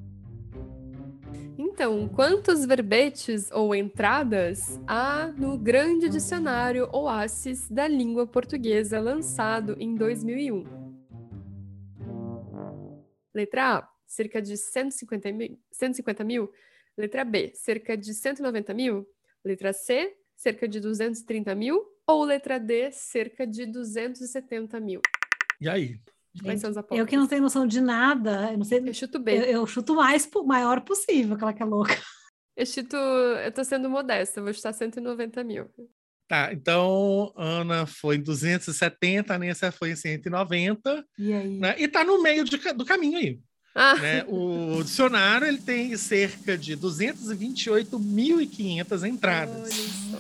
Então, quantos verbetes ou entradas há no Grande Dicionário Oasis da Língua Portuguesa, lançado em dois mil e um? Letra A, cerca de cento e cinquenta mil. cento e cinquenta mil. Letra B, cerca de cento e noventa mil. Letra C, cerca de duzentos e trinta mil. Ou letra D, cerca de duzentos e setenta mil. E aí? Quais são as apostas? Eu que não tenho noção de nada, eu não sei. Eu chuto B. Eu, eu chuto o mais maior possível, aquela que é louca. Eu chuto, eu tô sendo modesta, eu vou chutar cento e noventa mil. Tá, então Ana foi em duzentos e setenta, a Nessa foi em cento e noventa. E aí? Né? E tá no meio de, do caminho aí. Ah. Né? O dicionário ele tem cerca de duzentos e vinte e oito mil e quinhentas entradas,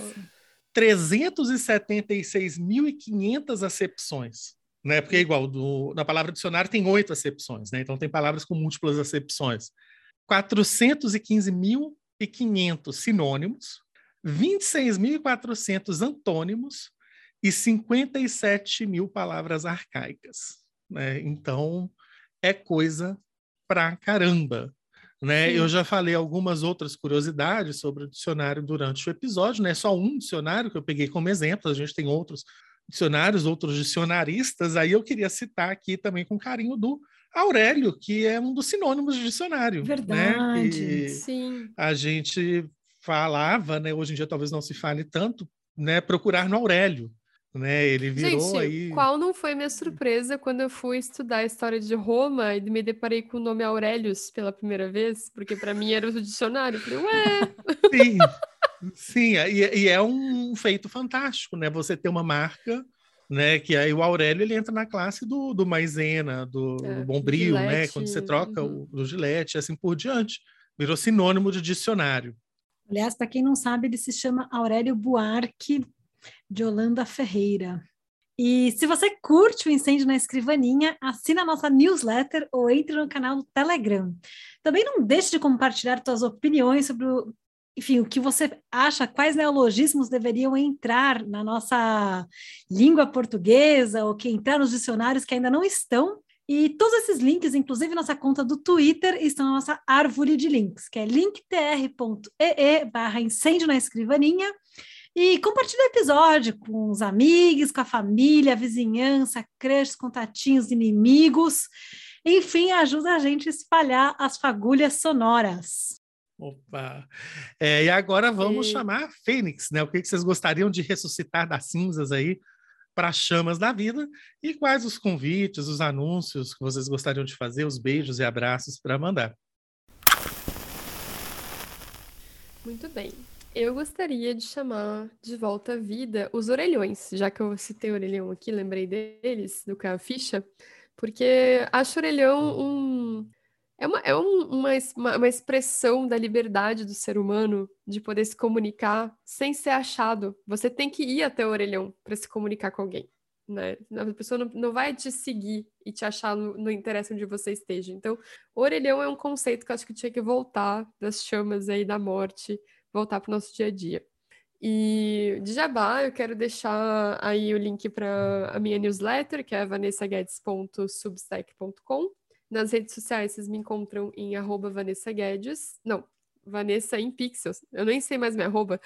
trezentos e setenta e seis mil e quinhentas acepções. Né? Porque é igual, do, na palavra dicionário tem oito acepções, né? Então tem palavras com múltiplas acepções. quatrocentos e quinze mil e quinhentos sinônimos, vinte e seis mil e quatrocentos antônimos e cinquenta e sete mil palavras arcaicas. Né? Então é coisa pra caramba. Né? Eu já falei algumas outras curiosidades sobre o dicionário durante o episódio, não é só um dicionário que eu peguei como exemplo, a gente tem outros dicionários, outros dicionaristas, aí eu queria citar aqui também com carinho do Aurélio, que é um dos sinônimos de dicionário. Verdade. Né? Que Sim. a gente falava, né? Hoje em dia talvez não se fale tanto, né? Procurar no Aurélio. Né? Ele virou Gente, aí... qual não foi minha surpresa quando eu fui estudar a história de Roma e me deparei com o nome Aurelius pela primeira vez? Porque para mim era o dicionário. Eu falei, ué... Sim, sim, e, e é um feito fantástico, né? Você ter uma marca, né? Que aí o Aurélio ele entra na classe do, do Maisena, do, É, do Bombril, Gillette, né? Quando você troca uhum. o do Gillette, assim por diante. Virou sinônimo de dicionário. Aliás, para quem não sabe, ele se chama Aurélio Buarque de Holanda Ferreira. E se você curte o Incêndio na Escrivaninha, assina a nossa newsletter ou entre no canal do Telegram. Também não deixe de compartilhar suas opiniões sobre o, enfim, o que você acha, quais neologismos deveriam entrar na nossa língua portuguesa ou que entrar nos dicionários que ainda não estão. E todos esses links, inclusive nossa conta do Twitter, estão na nossa árvore de links, que é linktr.ee barra incêndio na escrivaninha. E compartilhe o episódio com os amigos, com a família, a vizinhança, crushes, contatinhos, inimigos. Enfim, ajuda a gente a espalhar as fagulhas sonoras. Opa! É, e agora vamos E... chamar a Fênix, né? O que vocês gostariam de ressuscitar das cinzas aí para as chamas da vida? E quais os convites, os anúncios que vocês gostariam de fazer, os beijos e abraços para mandar? Muito bem. Eu gostaria de chamar de volta à vida os orelhões, já que eu citei orelhão aqui, lembrei deles, do Caio Ficha, porque acho orelhão um... É, uma, é um, uma, uma expressão da liberdade do ser humano de poder se comunicar sem ser achado. Você tem que ir até o orelhão para se comunicar com alguém. Né? A pessoa não, não vai te seguir e te achar no, no interesse onde você esteja. Então, o orelhão é um conceito que eu acho que tinha que voltar das chamas aí da morte, voltar para o nosso dia a dia. E de jabá, eu quero deixar aí o link para a minha newsletter, que é vanessa guedes ponto substack ponto com. Nas redes sociais, vocês me encontram em arroba Vanessa Guedes. Não, Vanessa em Pixels. Eu nem sei mais minha arroba.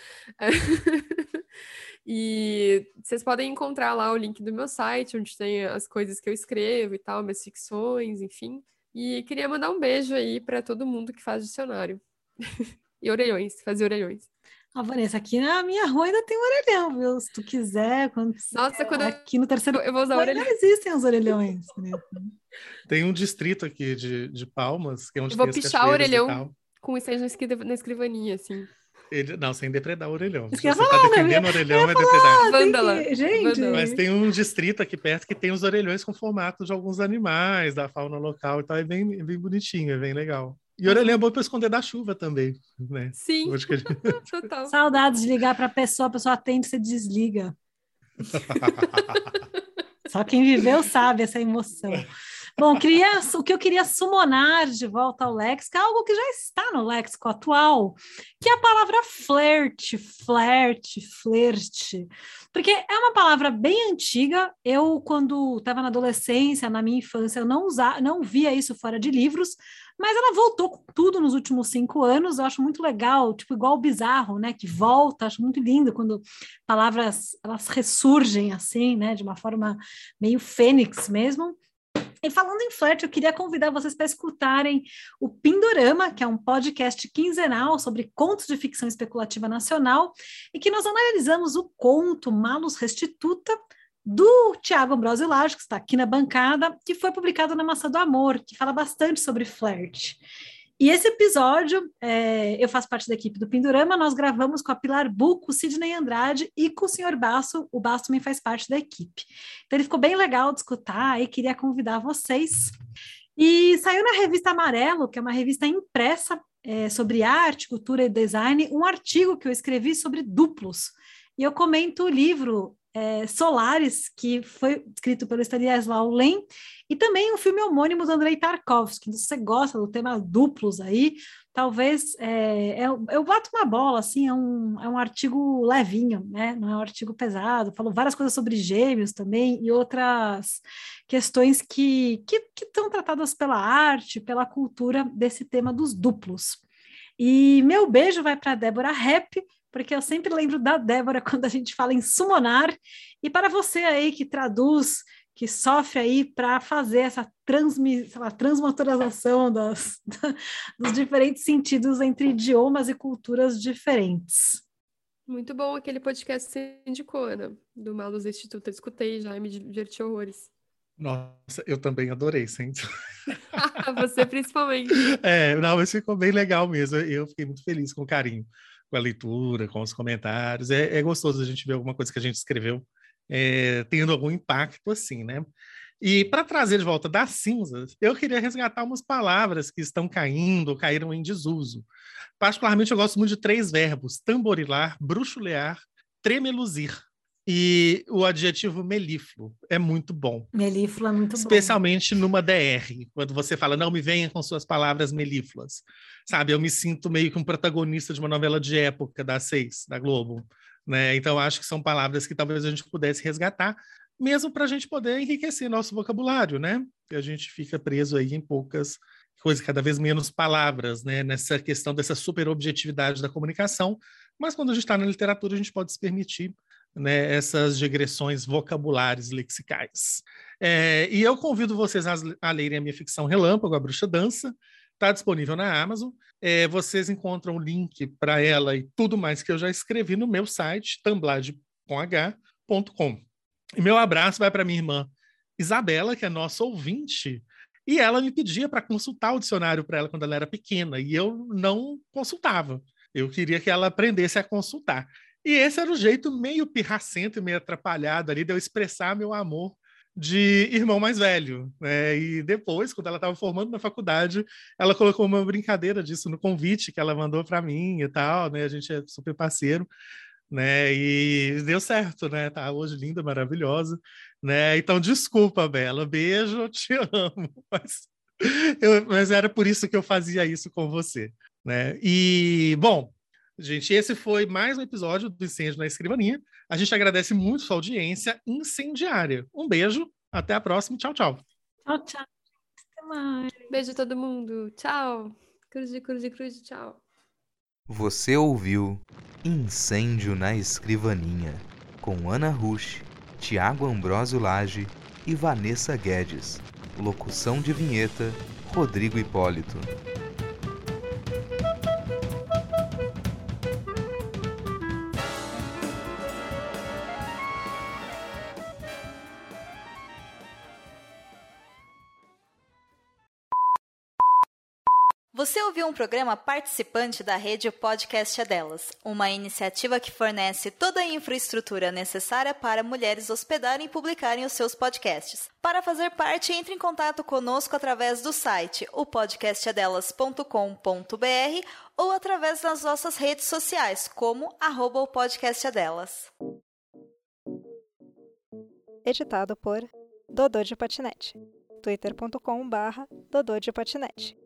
E vocês podem encontrar lá o link do meu site, onde tem as coisas que eu escrevo e tal, minhas ficções, enfim. E queria mandar um beijo aí para todo mundo que faz dicionário. E orelhões, fazer orelhões. Ah, Vanessa, aqui na minha rua ainda tem um orelhão, viu? Se tu quiser, quando Nossa, quando eu... aqui no terceiro eu vou usar ainda orelhão. existem os orelhões. Tem um distrito aqui de, de Palmas, que é onde Eu vou tem as pichar o cachoeiras e orelhão tal. com incêndio na escri- na escrivaninha, assim. Ele, não, sem depredar o orelhão. Isso Se que eu você ia está falar, né? defendendo o Eu orelhão, ia é falar, depredar. tem Vândala. que- Gente, Vândala. Mas tem um distrito aqui perto que tem os orelhões com formato de alguns animais, da fauna local e tal. É bem, é bem bonitinho, é bem legal. E orelhão é bom para esconder da chuva também, né? Sim, Acho que a gente- total. saudades de ligar para a pessoa, a pessoa atende, você desliga. Só quem viveu sabe essa emoção. Bom, queria, o que eu queria summonar de volta ao léxico é algo que já está no léxico atual, que é a palavra flerte, flerte, flerte. Porque é uma palavra bem antiga. Eu, quando estava na adolescência, na minha infância, eu não, usava, não via isso fora de livros, mas ela voltou com tudo nos últimos cinco anos. Eu acho muito legal, tipo, igual o bizarro, né, que volta. Acho muito lindo quando palavras, elas ressurgem assim, né, de uma forma meio fênix mesmo. E falando em flerte, eu queria convidar vocês para escutarem o Pindorama, que é um podcast quinzenal sobre contos de ficção especulativa nacional, e que nós analisamos o conto Malus Restituta, do Tiago Ambrosio Lage, que está aqui na bancada, que foi publicado na Maçã do Amor, que fala bastante sobre flerte. E esse episódio, é, eu faço parte da equipe do Pindorama, nós gravamos com a Pilar Buco, o Sidney Andrade e com o senhor Basso. O Basso também faz parte da equipe. Então ele ficou bem legal de escutar e queria convidar vocês. E saiu na revista Amarelo, que é uma revista impressa é, sobre arte, cultura e design, um artigo que eu escrevi sobre duplos. E eu comento o livro É, Solaris, que foi escrito pelo Stanisław Lem, e também um filme homônimo do Andrei Tarkovsky. Se você gosta do tema duplos aí, talvez é, é, eu bato uma bola, assim, é um, é um artigo levinho, né? Não é um artigo pesado, falou várias coisas sobre gêmeos também e outras questões que que estão tratadas pela arte, pela cultura desse tema dos duplos. E meu beijo vai para a Débora Rep, porque eu sempre lembro da Débora quando a gente fala em summonar, e para você aí que traduz, que sofre aí para fazer essa transmi, sei lá, transmotorização das, dos diferentes sentidos entre idiomas e culturas diferentes. Muito bom aquele podcast que você indicou, Ana, do Malus Instituto. Eu escutei já e me diverti horrores. Nossa, eu também adorei, sim. Você principalmente. É, não, mas ficou bem legal mesmo. Eu fiquei muito feliz com o carinho, com a leitura, com os comentários. É, é gostoso a gente ver alguma coisa que a gente escreveu é, tendo algum impacto assim, né? E para trazer de volta das cinzas, eu queria resgatar umas palavras que estão caindo, caíram em desuso. Particularmente, eu gosto muito de três verbos: tamborilar, bruxulear, tremeluzir. E o adjetivo melífluo é muito bom. Melífluo é muito Especialmente bom. numa D R, quando você fala, não me venha com suas palavras melífluas. Sabe, eu me sinto meio que um protagonista de uma novela de época da Seis, da Globo. Né? Então, acho que são palavras que talvez a gente pudesse resgatar, mesmo para a gente poder enriquecer nosso vocabulário, né? Que a gente fica preso aí em poucas coisas, cada vez menos palavras, né? Nessa questão dessa super objetividade da comunicação. Mas quando a gente está na literatura, a gente pode se permitir, né, essas digressões vocabulares lexicais. É, e eu convido vocês a, a lerem a minha ficção Relâmpago, A Bruxa Dança. Está disponível na Amazon. É, vocês encontram o link para ela e tudo mais que eu já escrevi no meu site, tamblade com h ponto com. E meu abraço vai para minha irmã Isabela, que é nossa ouvinte, e ela me pedia para consultar o dicionário para ela quando ela era pequena, e eu não consultava. Eu queria que ela aprendesse a consultar. E esse era o jeito meio pirracento e meio atrapalhado ali de eu expressar meu amor de irmão mais velho, né? E depois, quando ela estava formando na faculdade, ela colocou uma brincadeira disso no convite que ela mandou para mim e tal, né? A gente é super parceiro, né? E deu certo, né? Tá hoje linda, maravilhosa, né? Então, desculpa, Bela, beijo, eu te amo, mas, eu, mas era por isso que eu fazia isso com você, né? E, bom, gente, esse foi mais um episódio do Incêndio na Escrivaninha. A gente agradece muito sua audiência incendiária. Um beijo, até a próxima. Tchau, tchau. Tchau, tchau. Até mais. Beijo a todo mundo. Tchau. Cruz de cruz de cruz de tchau. Você ouviu Incêndio na Escrivaninha, com Ana Rusch, Tiago Ambrosio Lage e Vanessa Guedes. Locução de vinheta, Rodrigo Hipólito. Você ouviu um programa participante da rede Podcast é Delas, uma iniciativa que fornece toda a infraestrutura necessária para mulheres hospedarem e publicarem os seus podcasts. Para fazer parte, entre em contato conosco através do site o podcast é delas ponto com ponto b r ou através das nossas redes sociais, como arroba o podcast é delas. Editado por Dodô de Patinete. twitter ponto com barra dodô de patinete.